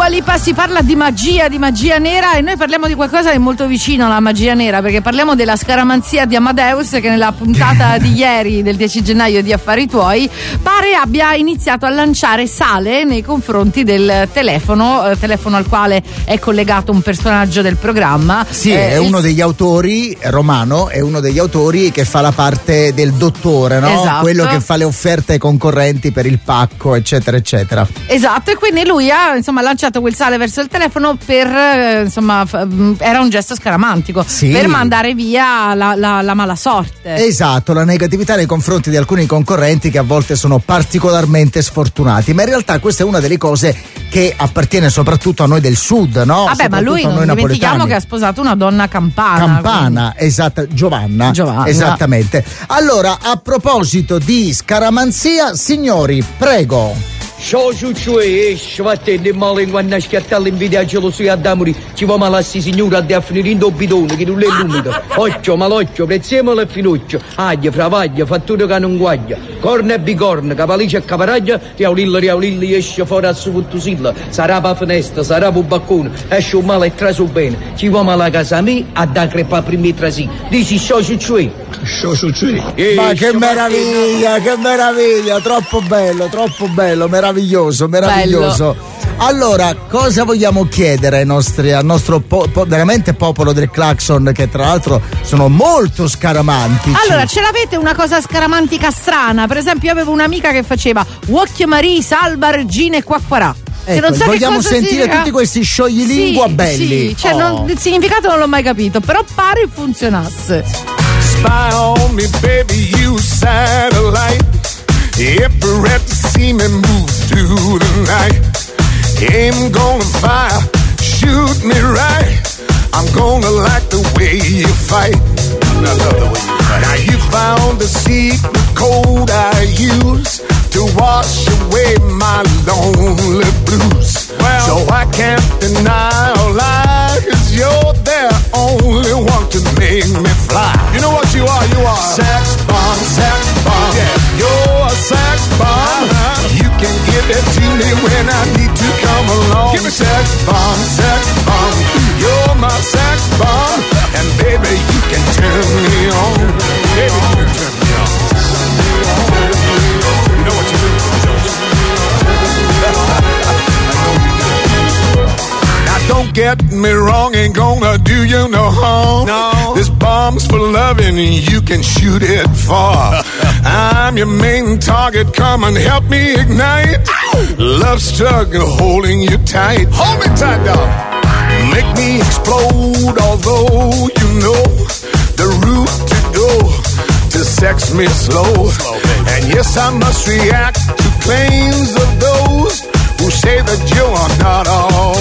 Lipa, si parla di magia nera e noi parliamo di qualcosa che è molto vicino alla magia nera, perché parliamo della scaramanzia di Amadeus, che nella puntata di ieri del 10 gennaio di Affari Tuoi pare abbia iniziato a lanciare sale nei confronti del telefono al quale è collegato un personaggio del programma. Sì, è uno degli autori, Romano, è uno degli autori che fa la parte del dottore, no? Esatto. Quello che fa le offerte ai concorrenti per il pacco, eccetera, eccetera. Esatto, e quindi lui ha lanciato quel sale verso il telefono per era un gesto scaramantico, sì, per mandare via la mala sorte. Esatto, la negatività nei confronti di alcuni concorrenti che a volte sono particolarmente sfortunati, ma in realtà questa è una delle cose che appartiene soprattutto a noi del sud, no? Vabbè, ma lui non dimentichiamo che ha sposato una donna campana. Esatto, Giovanna. Esattamente. Allora, a proposito di scaramanzia, signori, prego. Ciao ciucciue, vattene male quando schiatta l'invidia gelosia da muri. Ci va malassi signora a definire in bidone che non è l'umido. Occhio, malocchio, prezzemolo e finocchio. Aglia, fravaglia, fattura che non guaglia. Corna e bicorna, capalice e caparaglia. Riaulilli, esce fuori a su puttusilla. Sarà pa finestra, sarà pa baccone. Esce un male e traso bene. Ci va male a casa mia a da crepa primi trasi. Dici ciao ciucciue. Ma che meraviglia, troppo bello, meraviglioso. Bello. Allora, cosa vogliamo chiedere al nostro veramente popolo del clacson, che tra l'altro sono molto scaramantici? Allora, ce l'avete una cosa scaramantica strana? Per esempio, io avevo un'amica che faceva Wocchia Marie, Salva, Regina e Quacquarà. Ecco, non so vogliamo sentire tutti questi scioglilingua belli. Sì, cioè il significato non l'ho mai capito, però pare funzionasse. Spy on me, baby, you satellite. If you have to see me move through the night, aim gonna fire, shoot me right. I'm gonna like the way you fight. I love the way you fight. Now you found the secret code I use to wash away my lonely blues. Well, so I can't deny or lie, 'cause you're the only one to make me fly. You know what you are? You are sex bomb. Yeah, you're a sex bomb. You can give it to me when I need to come along. Give me sex bomb. You're my sex bomb, and baby you can turn me on. Baby, you can turn me on. You know what you do? Now don't get me wrong, ain't gonna do you no harm. No. This bomb's for loving, you can shoot it far. I'm your main target, come and help me ignite. Love struggle holding you tight. Hold me tight, dog. Make me explode, although you know the route to go to sex me slow. And yes, I must react to claims of those who say that you are not all.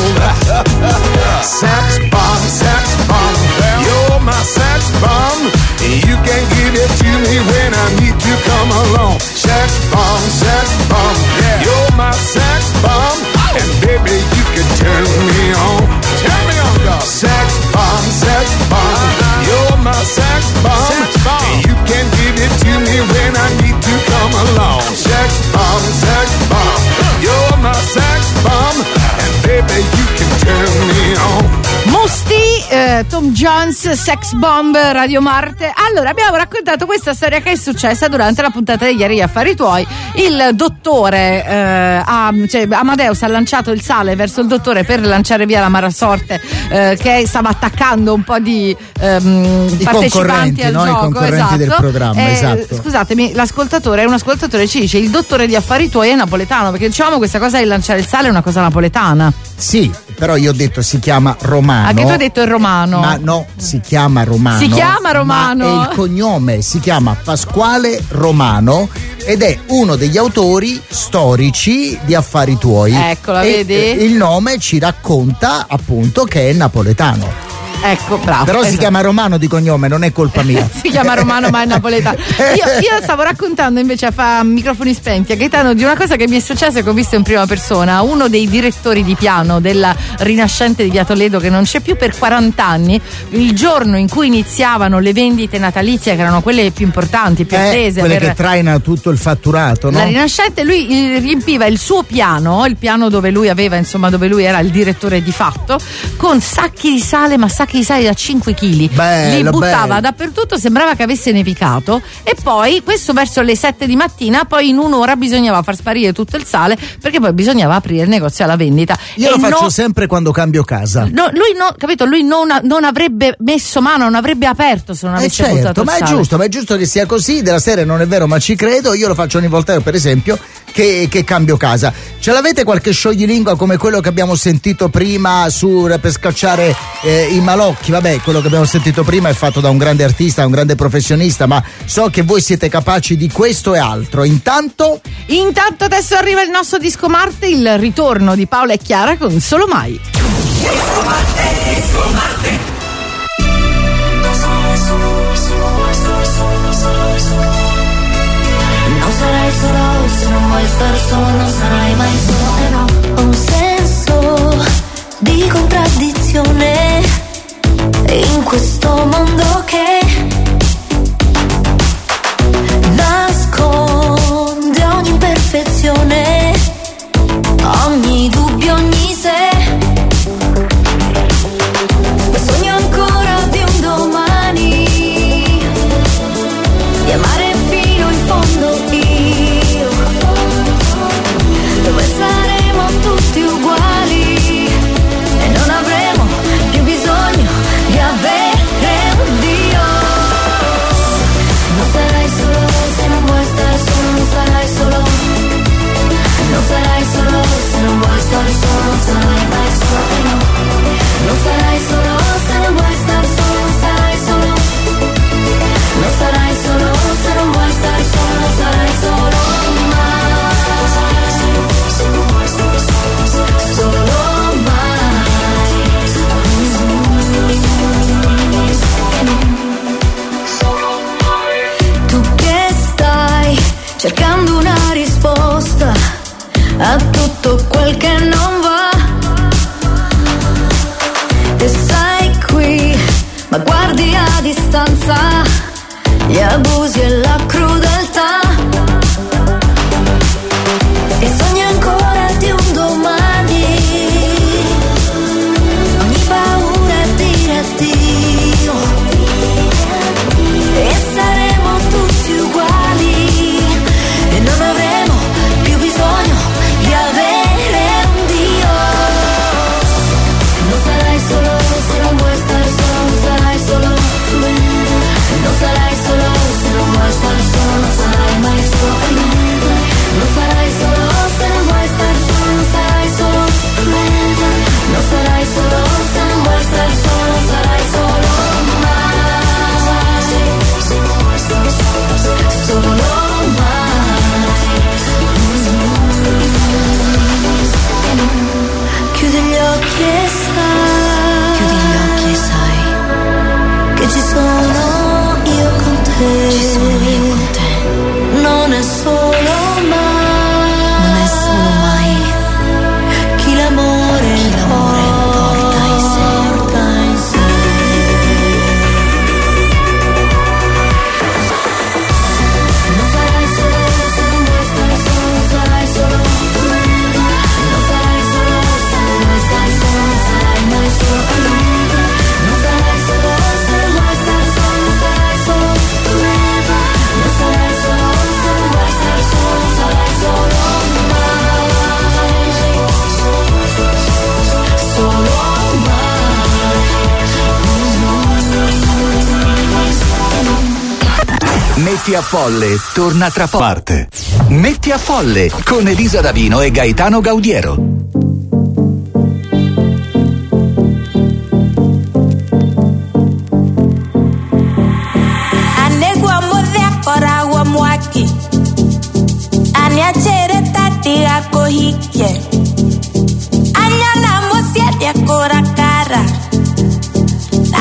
Sex bomb, you're my sex bomb. You can give it to me when I need to come along. Sex bomb, yeah. You're my sex bomb, and baby you can turn me on. Turn me on, dog. Sex bomb, you're my sex bomb. You can give it to me when I need to come along. Sex bomb, you're my sex bomb, and baby you can turn me on. Musti, Tom Jones, Sex Bomb, Radio Marte. Allora, abbiamo raccontato questa storia che è successa durante la puntata di ieri Affari Tuoi. Il dottore, Amadeus ha lanciato il sale verso il dottore per lanciare via la mala sorte, che stava attaccando un po' di partecipanti al gioco. I concorrenti del programma, esatto. Scusatemi, un ascoltatore ci dice: il dottore di Affari Tuoi è napoletano, perché diciamo questa cosa di lanciare il sale è una cosa napoletana. Sì, però io ho detto si chiama Romano. Anche tu hai detto il romano. Ma no, si chiama Romano. Si chiama Romano. Ma il cognome si chiama Pasquale Romano ed è uno degli autori storici di Affari Tuoi. Eccola, vedi? Il nome ci racconta appunto che è napoletano. Ecco, bravo. Però si chiama Romano di cognome, non è colpa mia. Si chiama Romano ma è napoletano. Io stavo raccontando invece a microfoni spenti a Gaetano di una cosa che mi è successa, che ho visto in prima persona. Uno dei direttori di piano della Rinascente di Via Toledo, che non c'è più per 40 anni, il giorno in cui iniziavano le vendite natalizie, che erano quelle più importanti, più attese, quelle che trainano tutto il fatturato, no? La Rinascente, lui riempiva il suo piano, il piano dove lui aveva, insomma, dove lui era il direttore di fatto, con sacchi di sale, ma sacchi di sale da 5 kg. Li buttava dappertutto, sembrava che avesse nevicato, e poi questo verso le 7 di mattina, poi in un'ora bisognava far sparire tutto il sale, perché poi bisognava aprire il negozio alla vendita. Io lo faccio sempre quando cambio casa. Capito? Lui non avrebbe messo mano, non avrebbe aperto se non avesse buttato il ma sale. Ma è giusto che sia così. Della serie non è vero ma ci credo. Io lo faccio ogni volta, per esempio, che cambio casa. Ce l'avete qualche scioglilingua come quello che abbiamo sentito prima per scacciare i malocchi? Vabbè, quello che abbiamo sentito prima è fatto da un grande artista, un grande professionista, ma so che voi siete capaci di questo e altro. Intanto adesso arriva il nostro Disco Marte, il ritorno di Paola e Chiara con Solo Mai. Disco Marte. Non sarai solo se non vuoi star solo, non sarai mai solo, no. Ho un senso di contraddizione in questo mondo che nasconde ogni imperfezione, ogni dubbio, ogni se. Sogno ancora di un domani, di amare fino in fondo io, dove saremo tutti uguali e non avremo più bisogno di avere un Dio. Non sarai solo se non vuoi stare solo, non sarai solo. Non sarai solo se non vuoi stare solo, non sarai mai solo, no. Non sarai solo se non vuoi stare solo, non sarai solo. Non sarai solo se non vuoi stare solo, non sarai solo mai. Solo mai. Tu che stai cercando una risposta a tutto quel che non va, e sei qui ma guardi a distanza gli abusi e la crudeltà, e sogni ancora di un domani, ogni paura è dire addio, e saremo tutti uguali e non avremo più bisogno di avere un Dio. Non sarai solo se non vuoi stare solo, non sarai solo. Non sarai solo se non vuoi stare solo, non sarai mai solo. Non sarai solo se non vuoi stare solo, non sarai solo. Non sarai solo se non vuoi stare solo, non sarai solo mai. Solo mai. Chiudi gli occhi e sai. Chiudi gli occhi e sai che ci sono io con te. Ci sono io con te. Non è solo mai. Non è solo mai. Chi l'amore porta in sé. Non sarai solo se non vuoi stare solo, non sarai solo. Non sarai solo se non vuoi stare solo, non sarai mai solo. Non sarai solo se non vuoi stare solo, non sarai solo. Non sarai solo se non vuoi stare solo, non sarai solo mai. Solo Metti a Folle torna tra parte. Metti a Folle con Elisa Davino e Gaetano Gaudiero. Anegua modea koragua mwaki. Aniachere tatia kohike. Anyana mosia dia kora cara.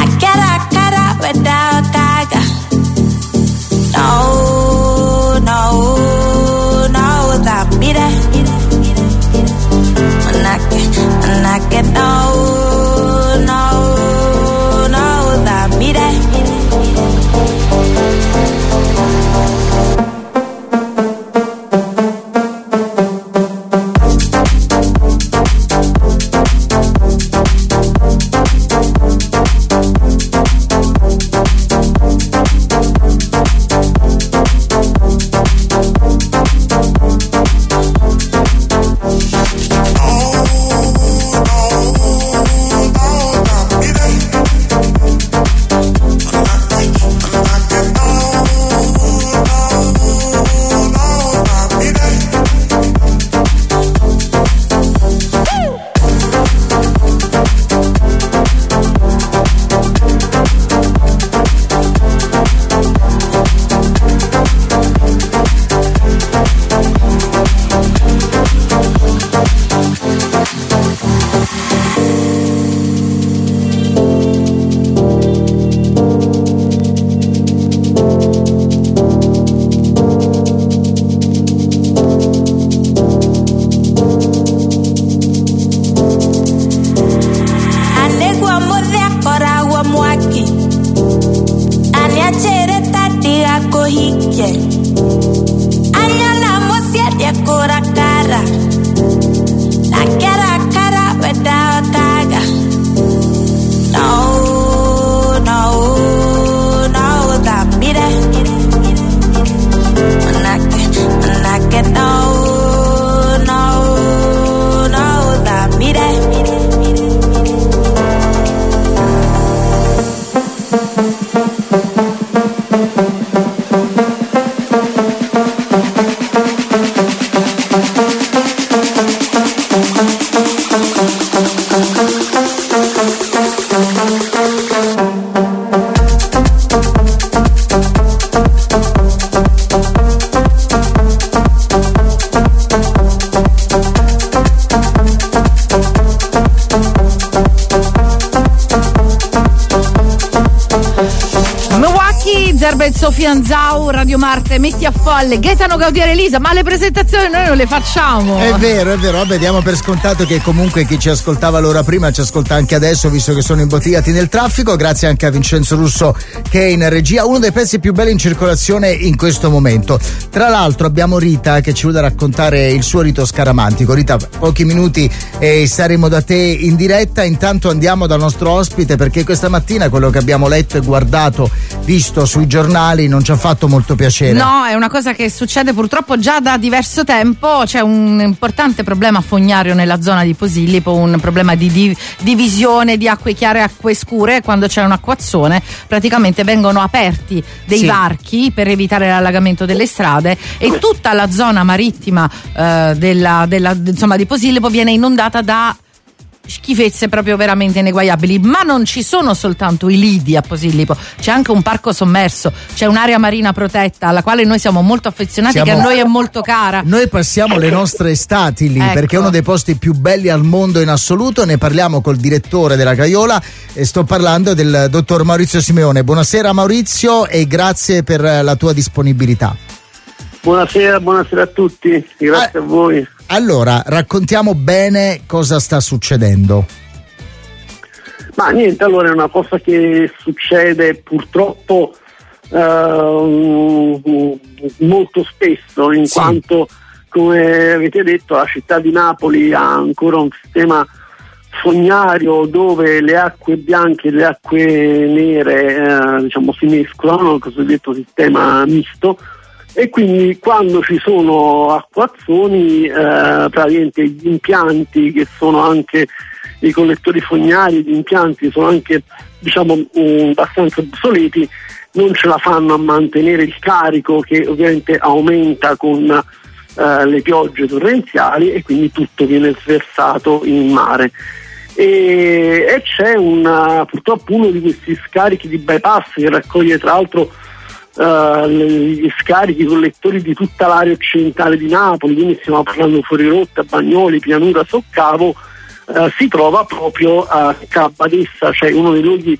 Fianzau, Radio Marte, Metti a Folle, Gaetano Gaudiero, Elisa, ma le presentazioni noi non le facciamo. È vero, vabbè, diamo per scontato che comunque chi ci ascoltava l'ora prima ci ascolta anche adesso, visto che sono imbottigliati nel traffico. Grazie anche a Vincenzo Russo che è in regia, uno dei pezzi più belli in circolazione in questo momento. Tra l'altro abbiamo Rita che ci vuole raccontare il suo rito scaramantico. Rita, pochi minuti e saremo da te in diretta. Intanto andiamo dal nostro ospite, perché questa mattina quello che abbiamo letto e guardato, visto sui giornali, non ci ha fatto molto piacere. No, è una cosa che succede purtroppo già da diverso tempo. C'è un importante problema fognario nella zona di Posillipo, un problema di divisione di acque chiare e acque scure. Quando c'è un acquazzone praticamente vengono aperti dei varchi per evitare l'allagamento delle strade e tutta la zona marittima insomma di Posillipo viene inondata da schifezze proprio veramente ineguagliabili. Ma non ci sono soltanto i lidi a Posillipo, c'è anche un parco sommerso, c'è un'area marina protetta alla quale noi siamo molto affezionati, che a noi è molto cara. Noi passiamo le nostre estati lì, perché è uno dei posti più belli al mondo in assoluto. Ne parliamo col direttore della Caiola e sto parlando del dottor Maurizio Simeone. Buonasera Maurizio e grazie per la tua disponibilità. Buonasera a tutti, grazie a voi. Allora, raccontiamo bene cosa sta succedendo. Ma niente, allora è una cosa che succede purtroppo molto spesso, in quanto, come avete detto, la città di Napoli ha ancora un sistema fognario dove le acque bianche e le acque nere si mescolano, il cosiddetto sistema misto. E quindi quando ci sono acquazzoni, praticamente gli impianti che sono anche i collettori fognari, gli impianti sono anche abbastanza obsoleti, non ce la fanno a mantenere il carico che ovviamente aumenta con le piogge torrenziali e quindi tutto viene sversato in mare. E c'è purtroppo uno di questi scarichi di bypass che raccoglie tra l'altro gli scarichi collettori di tutta l'area occidentale di Napoli, quindi stiamo parlando fuori rotta, Bagnoli, Pianura, Soccavo, si trova proprio a Cabadessa, cioè uno dei luoghi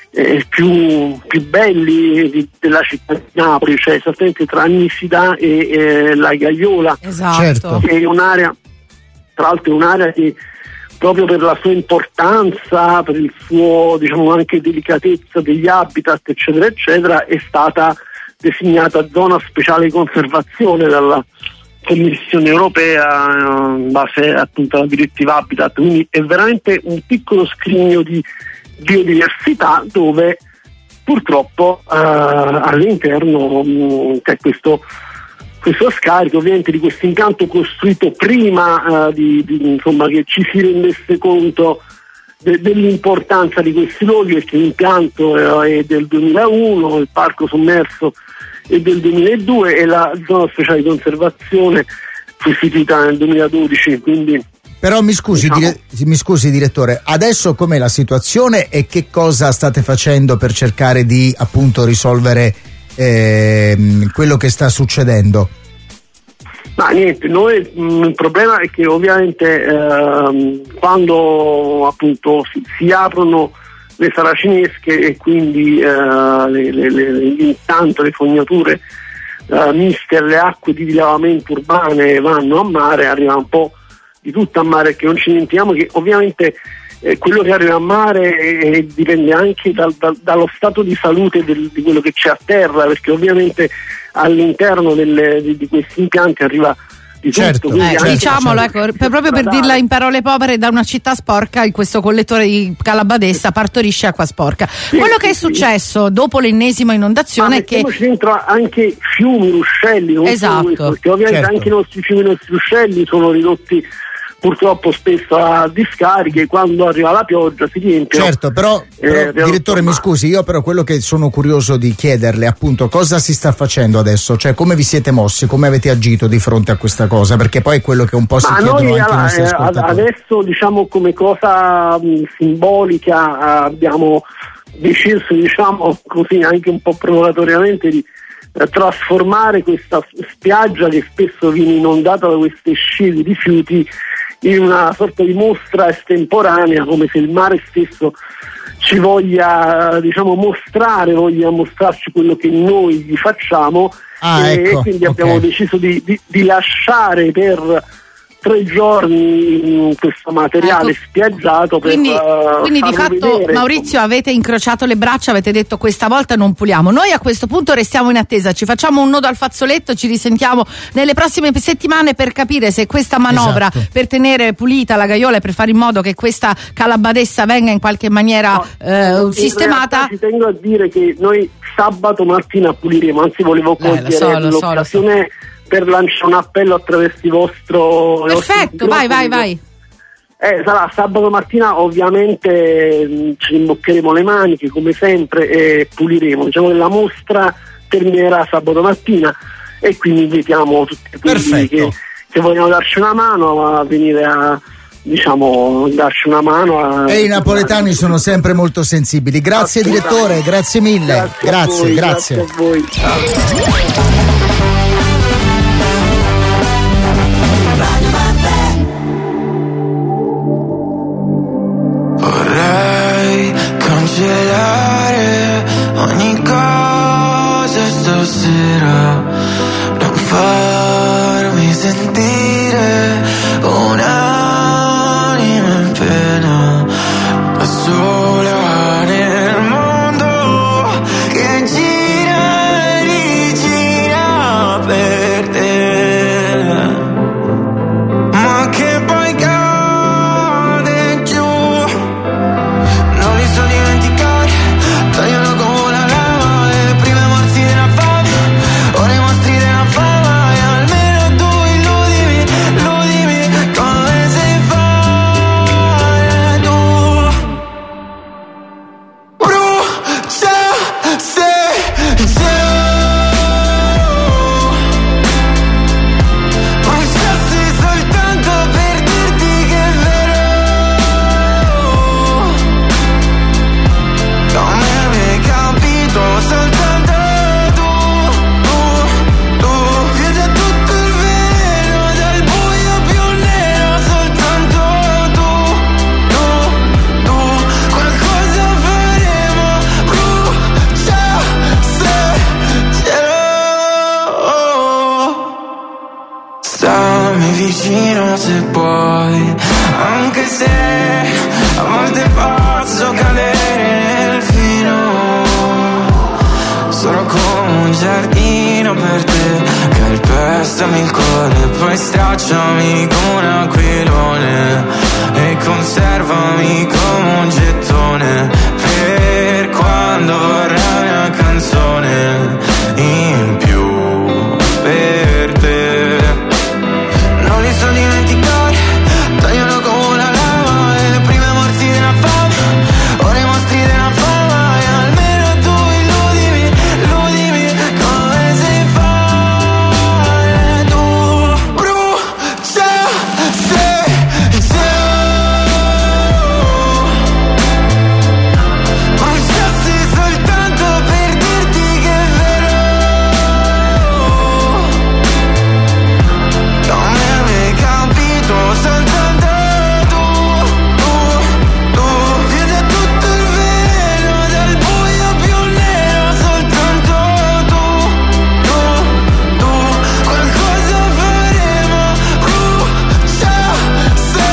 più belli della città di Napoli, cioè esattamente tra Nisida e la Gaiola. Esatto. Che è un'area, tra l'altro è un'area che proprio per la sua importanza, per il suo anche delicatezza degli habitat eccetera eccetera, è stata designata zona speciale di conservazione dalla Commissione europea in base appunto alla direttiva Habitat, quindi è veramente un piccolo scrigno di biodiversità dove purtroppo all'interno c'è questo scarico ovviamente di questo impianto costruito prima che ci si rendesse conto dell'importanza di questi luoghi, perché l'impianto è del 2001, il parco sommerso è del 2002 e la zona speciale di conservazione fu istituita nel 2012, quindi. Però mi scusi direttore, adesso com'è la situazione e che cosa state facendo per cercare di appunto risolvere quello che sta succedendo? Ma niente, noi il problema è che ovviamente quando appunto si aprono le saracinesche e quindi intanto le fognature miste alle acque di dilavamento urbane vanno a mare, arriva un po' di tutto a mare, che non ci dimentichiamo che ovviamente quello che arriva a mare dipende anche dallo stato di salute di quello che c'è a terra, perché ovviamente all'interno di questi impianti arriva di tutto. Diciamolo, proprio per dirla in parole povere, da una città sporca questo collettore di Calabadessa partorisce acqua sporca. Quello che è successo dopo l'ennesima inondazione è che dentro anche fiumi, ruscelli, esatto, perché ovviamente anche i nostri fiumi e i nostri ruscelli sono ridotti purtroppo spesso a discariche, quando arriva la pioggia si riempiono. Certo, però direttore mi scusi, io però quello che sono curioso di chiederle appunto, cosa si sta facendo adesso, cioè come vi siete mossi, come avete agito di fronte a questa cosa, perché poi è quello che un po' si chiedono anche i nostri ascoltatori. Adesso come cosa simbolica abbiamo deciso così anche un po' provocatoriamente di trasformare questa spiaggia che spesso viene inondata da queste scie di rifiuti in una sorta di mostra estemporanea, come se il mare stesso ci voglia, diciamo, mostrarci quello che noi gli facciamo, e quindi abbiamo deciso di lasciare per 3 giorni questo materiale spiaggiato. Quindi di fatto vedere, Maurizio, avete incrociato le braccia, avete detto questa volta non puliamo. Noi a questo punto restiamo in attesa, ci facciamo un nodo al fazzoletto, ci risentiamo nelle prossime settimane per capire se questa manovra per tenere pulita la gaiola e per fare in modo che questa calabadessa venga in qualche maniera sistemata. Ci tengo a dire che noi sabato mattina puliremo, anzi volevo cogliere l'occasione per lanciare un appello attraverso il vostro. Perfetto, vai. Sarà sabato mattina, ovviamente ci rimboccheremo le maniche come sempre e puliremo. Diciamo che la mostra terminerà sabato mattina e quindi invitiamo tutti quelli che vogliono darci una mano a venire a darci una mano. E i napoletani sono sempre molto sensibili. Grazie direttore, grazie mille. Grazie a voi. Ciao. Vorrei cancellare ogni cosa stasera, non farmi sentire un'anima in pena, da sola nel mondo che gira e rigira per te, ma che poi cade giù. Non li so dimenticare, tagliano come una lama, le prime morsi della fame, ora i mostri della fama, e almeno tu illudimi come sai fare tu. Brucia se bruciassi soltanto per dirti che è vero, come avevi capito soltanto tu, via da tutto il vero, dal buio più nero, soltanto tu, qualcosa faremo, brucia se cielo. Stammi vicino se puoi, anche se a volte posso cadere nel fino, sono come un giardino per te, calpestami il cuore, poi stracciami come un aquilone e conservami come un gettone per quando vorrai una canzone in più per te. Non li so dimenticare, tagliano come una lama, e le prime morsi della fame, ora i mostri della fama, e almeno tu illudimi come sai fare tu. Brucia se bruciassi soltanto per dirti che è vero, come avevi capito soltanto tu, via da tutto il vero, dal buio più nero, soltanto tu, qualcosa faremo, brucia se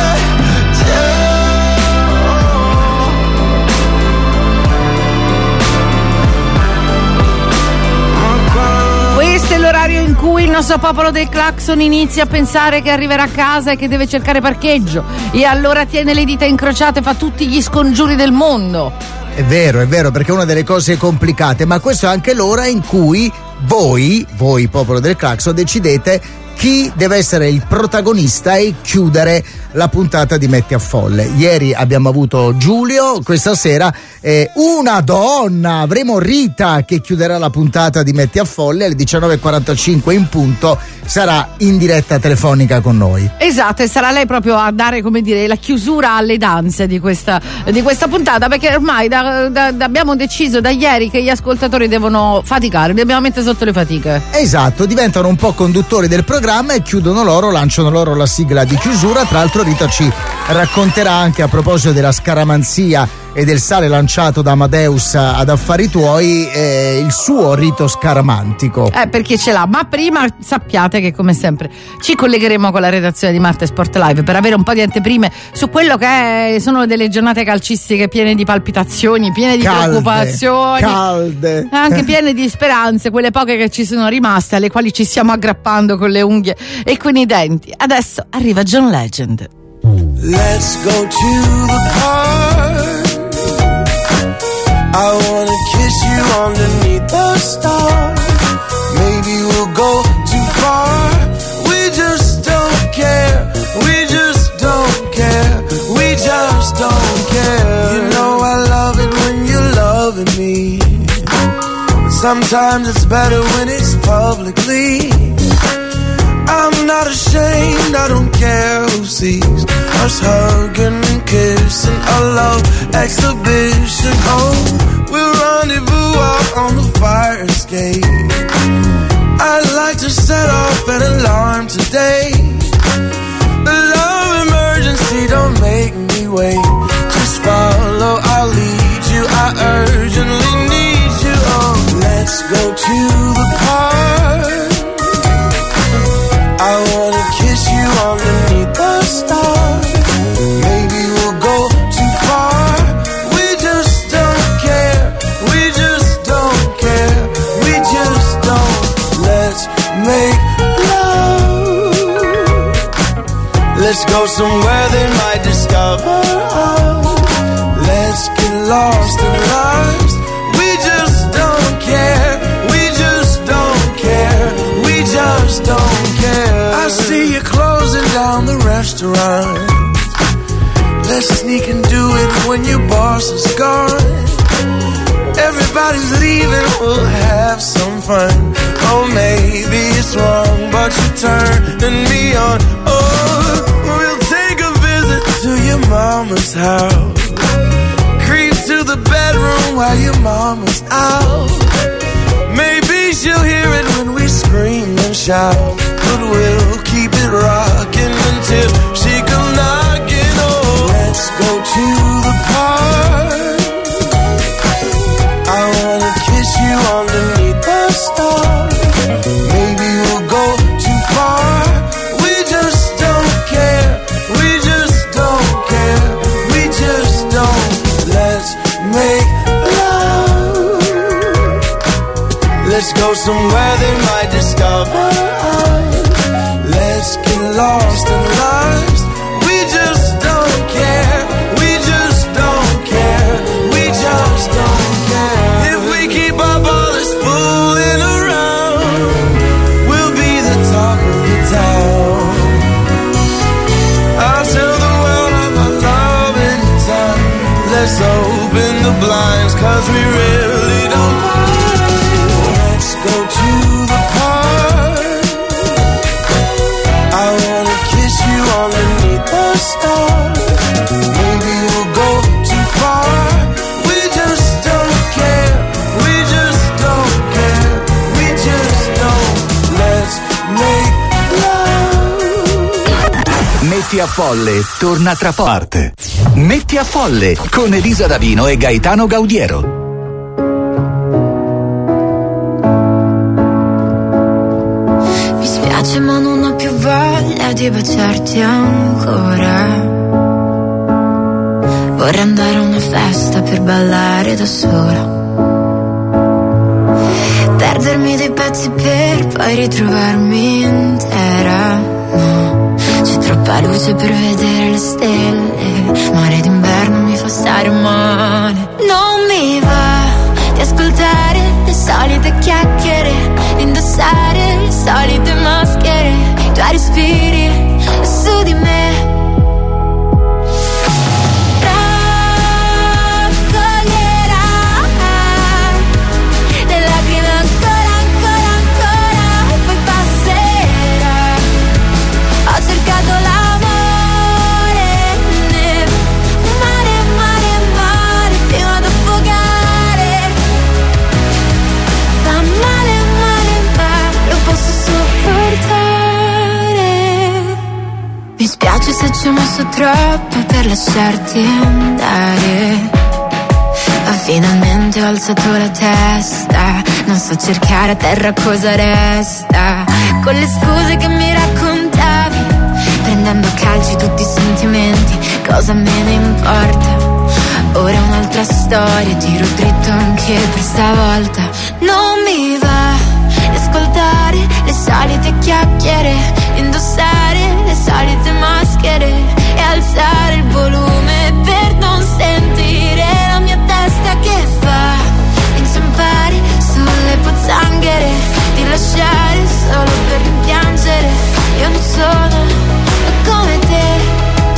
Questo è l'orario in cui il nostro popolo del clacson inizia a pensare che arriverà a casa e che deve cercare parcheggio, e allora tiene le dita incrociate, fa tutti gli scongiuri del mondo. È vero, perché è una delle cose complicate, ma questo è anche l'ora in cui voi popolo del clacson, decidete chi deve essere il protagonista e chiudere la puntata di Metti a Folle. Ieri abbiamo avuto Giulio, questa sera una donna, avremo Rita che chiuderà la puntata di Metti a Folle alle 19:45 in punto, sarà in diretta telefonica con noi. Esatto, e sarà lei proprio a dare, come dire, la chiusura alle danze di questa puntata, perché ormai abbiamo deciso da ieri che gli ascoltatori devono faticare, li dobbiamo mettere sotto le fatiche. Esatto, diventano un po' conduttori del programma e lanciano loro la sigla di chiusura. Tra l'altro Rita ci racconterà anche, a proposito della scaramanzia e del sale lanciato da Amadeus ad Affari Tuoi, il suo rito scaramantico. Per chi ce l'ha, ma prima sappiate che come sempre ci collegheremo con la redazione di Marte Sport Live per avere un po' di anteprime su quello che sono delle giornate calcistiche piene di palpitazioni, piene di preoccupazioni, calde, anche piene di speranze, quelle poche che ci sono rimaste, alle quali ci stiamo aggrappando con le unghie e con i denti. Adesso arriva John Legend. Let's go to the park. I wanna kiss you underneath the stars. Maybe we'll go too far. We just don't care. We just don't care. We just don't care. You know I love it when you're loving me. Sometimes it's better when it's publicly. I'm not ashamed, I don't care who sees us hugging and kissing, a love exhibition. Oh, we'll rendezvous out on the fire escape. I'd like to set off an alarm today. The love emergency, don't make me wait. Just follow, I'll lead you, I urgently need you. Oh, let's go to the park. I wanna kiss you underneath the stars. Maybe we'll go too far. We just don't care. We just don't care. We just don't. Let's make love. Let's go somewhere they might discover us. Let's get lost in lives. We just don't care. We just don't care. We just don't care. I see you closing down the restaurant. Let's sneak and do it when your boss is gone. Everybody's leaving, we'll have some fun. Oh, maybe it's wrong, but you turning me on. Oh, we'll take a visit to your mama's house. Creep to the bedroom while your mama's out. Maybe she'll hear it when we scream and shout. But we'll keep it rocking until she come knocking. Oh, let's go to the park. I wanna kiss you underneath the stars. Maybe we'll go too far. We just don't care. We just don't care. We just don't. Let's make love. Let's go somewhere they might discover us. Let's get lost in lives. We just don't care. We just don't care. We just don't care. If we keep our ballers fooling around, we'll be the talk of the town. I'll tell the world of our love anytime. Let's open the blinds, 'cause we really don't mind. Let's go to the park. I wanna kiss you underneath the stars. Maybe we'll go too far. We just don't care. We just don't care. We just don't. Let's make love. Metti a Folle torna tra parte. Metti a Folle con Elisa Davino e Gaetano Gaudiero. Ma non ho più voglia di baciarti ancora. Vorrei andare a una festa per ballare da sola, perdermi dei pezzi per poi ritrovarmi intera. No, c'è troppa luce per vedere le stelle. Mare d'inverno mi fa stare male. Non mi va di ascoltare le solite chiacchiere, indossare le solite maschere, i tuoi respiri su di me. Raccoglierà le lacrime ancora, ancora, ancora, e poi passerà. Ho cercato l'amore nel mare, mare, mare, fino ad affogare. Fa male, male, ma lo posso sopportare. Mi spiace se ci ho messo troppo per lasciarti andare. Ma finalmente ho alzato la testa, non so cercare a terra cosa resta. Con le scuse che mi raccontavi, prendendo a calci tutti i sentimenti, cosa me ne importa? Ora è un'altra storia, tiro dritto anche per stavolta. Non mi va di ascoltare le solite chiacchiere, indossare le solite maschere e alzare il volume per non sentire la mia testa che fa inciampare sulle pozzanghere, di lasciare solo per rimpiangere. Io non sono come te.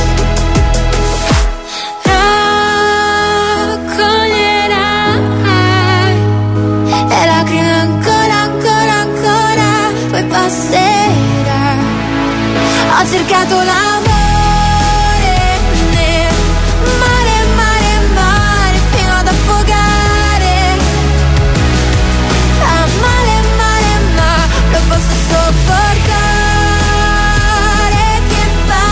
Passerà. Ho cercato l'amore nel mare, mare, mare, fino ad affogare. Fa male, male, ma lo posso sopportare. Che fa?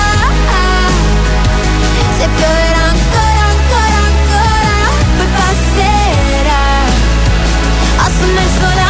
Se pioverà ancora, ancora, ancora, poi passerà. Ho sommerso l'amore.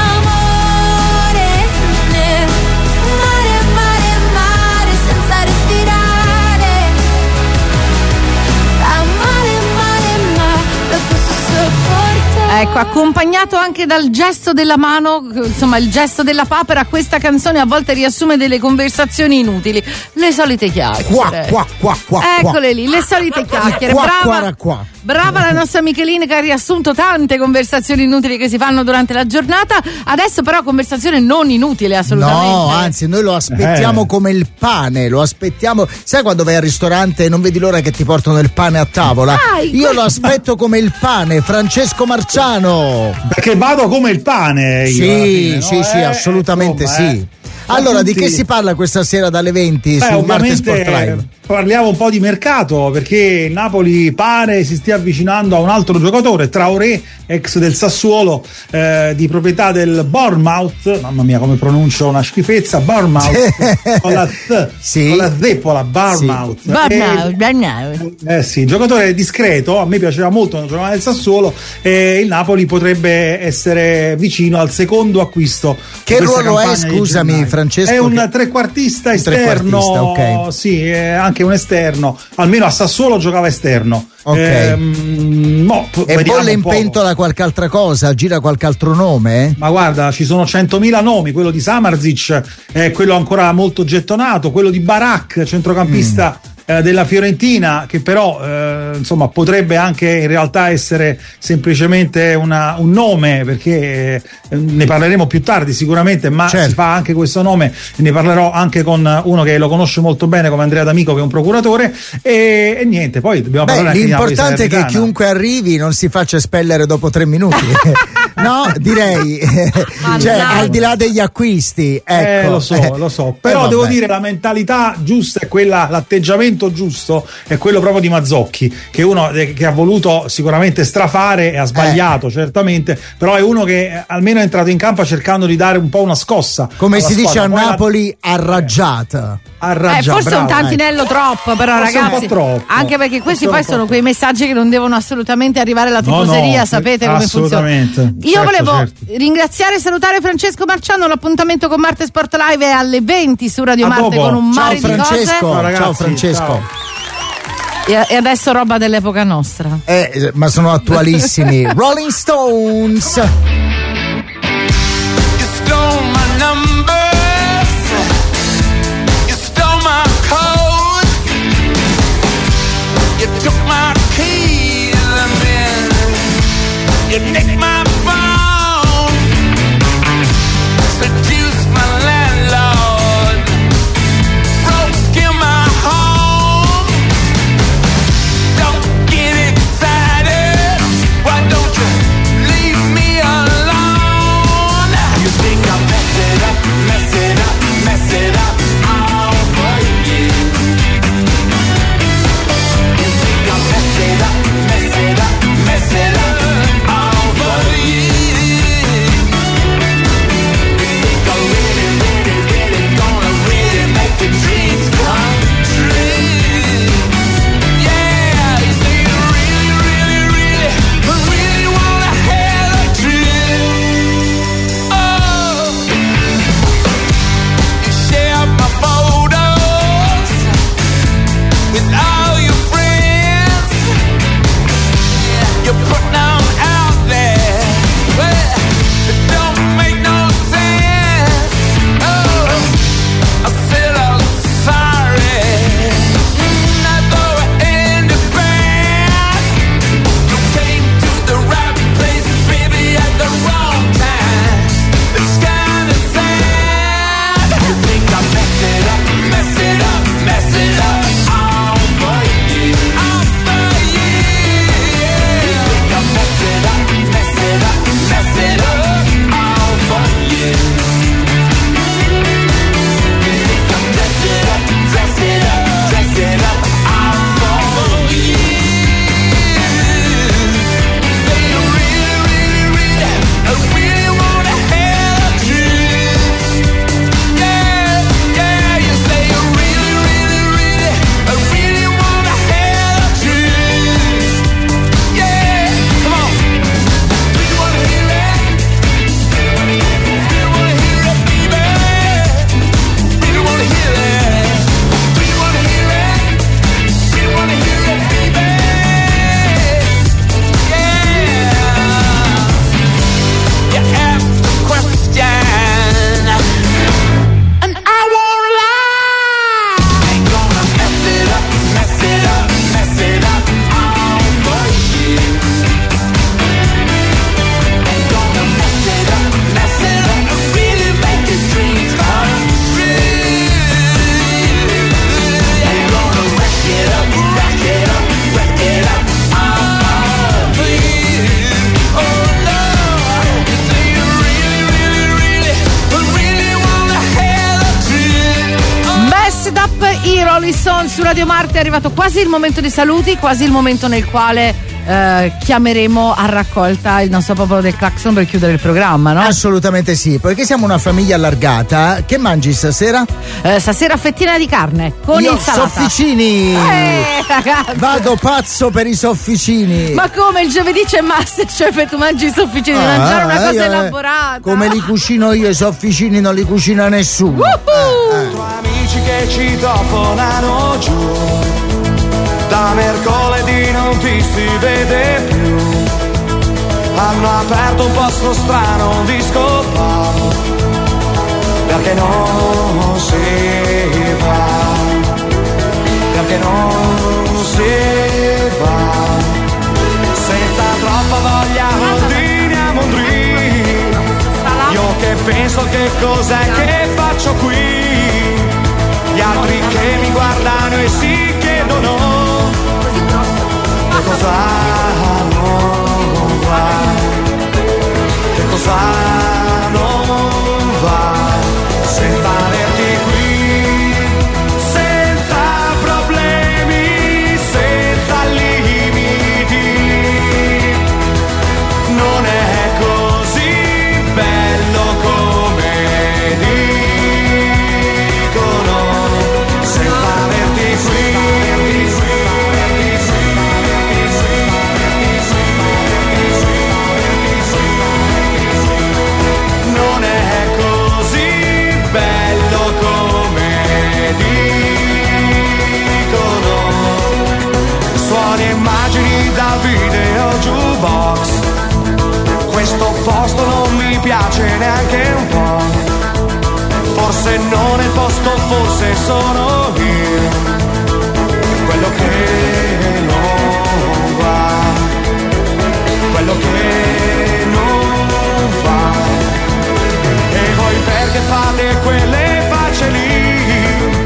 Ecco, accompagnato anche dal gesto della mano, insomma il gesto della papera, questa canzone a volte riassume delle conversazioni inutili, le solite chiacchiere. Eccole lì, le solite chiacchiere. Brava la nostra Michelin che ha riassunto tante conversazioni inutili che si fanno durante la giornata. Adesso però conversazione non inutile assolutamente. No, anzi noi lo aspettiamo come il pane, lo aspettiamo. Sai quando vai al ristorante e non vedi l'ora che ti portano il pane a tavola? Io lo aspetto come il pane, Francesco Marciano. Perché vado come il pane io. Sì, fine, no? Sì, assolutamente insomma, sì. Allora, di che si parla questa sera dalle 20 su Marte Sport Live? Parliamo un po' di mercato, perché il Napoli pare si stia avvicinando a un altro giocatore, Traoré, ex del Sassuolo, di proprietà del Bournemouth. Mamma mia, come pronuncio una schifezza. Bournemouth con la Z, sì, con la zeppola, Bournemouth. Sì, giocatore discreto, a me piaceva molto quando giocava nel Sassuolo, e il Napoli potrebbe essere vicino al secondo acquisto. Che ruolo è, scusami Francesco? È un trequartista esterno, okay. Sì, anche un esterno, almeno a Sassuolo giocava esterno. Ok. E bolle in pentola qualche altra cosa? Gira qualche altro nome? Ma guarda, ci sono 100.000 nomi. Quello di Samardzic è quello ancora molto gettonato, quello di Barak, centrocampista della Fiorentina, che però insomma potrebbe anche in realtà essere semplicemente un nome, perché ne parleremo più tardi sicuramente, ma certo, si fa anche questo nome, ne parlerò anche con uno che lo conosce molto bene come Andrea D'Amico, che è un procuratore, e niente, poi dobbiamo parlare anche l'importante è che chiunque arrivi non si faccia espellere dopo 3 minuti. No, direi cioè, al di là degli acquisti, ecco. Lo so, però devo dire, la mentalità giusta è quella, l'atteggiamento giusto è quello proprio di Mazzocchi, che è uno che ha voluto sicuramente strafare e ha sbagliato certamente, però è uno che almeno è entrato in campo cercando di dare un po' una scossa, come si dice a Napoli, arraggiata. Forse bravo, un tantinello troppo, però forse ragazzi, anche perché questi poi sono quei messaggi che non devono assolutamente arrivare alla tifoseria, sapete come funziona. Io volevo ringraziare e salutare Francesco Marciano. L'appuntamento con Marte Sport Live è alle 20 su Radio Marte con un mare di cose. Ciao Francesco. E adesso roba dell'epoca nostra. Ma sono attualissimi. Rolling Stones. You took my keys and then you nicked my phone, seduced my landlord, broke in my home. Don't get excited, why don't you leave me alone? Wake Up, i Rolling Stones su Radio Marte. È arrivato quasi il momento dei saluti, quasi il momento nel quale chiameremo a raccolta il nostro popolo del clacson per chiudere il programma, no? Assolutamente sì, perché siamo una famiglia allargata. Che mangi stasera? Stasera fettina di carne con insalata. Sofficini! Ragazzi! Vado pazzo per i sofficini! Ma come, il giovedì c'è Masterchef e tu mangi i sofficini? Mangiare una cosa elaborata! Come li cucino io, i sofficini non li cucina nessuno. Amici che ci toponano giù, da mercoledì non ti si vede più. Hanno aperto un posto strano, un disco bar, perché non si va, perché non si va. Senza troppa voglia ordiniamo un drink. Io che penso che cos'è che faccio qui. Gli altri che mi guardano e si chiedono che cosa non va, che cosa non va, senza averti qui, senza problemi, senza limiti. Non è così bello come immagini da video jukebox. Questo posto non mi piace neanche un po'. Forse non è il posto, forse sono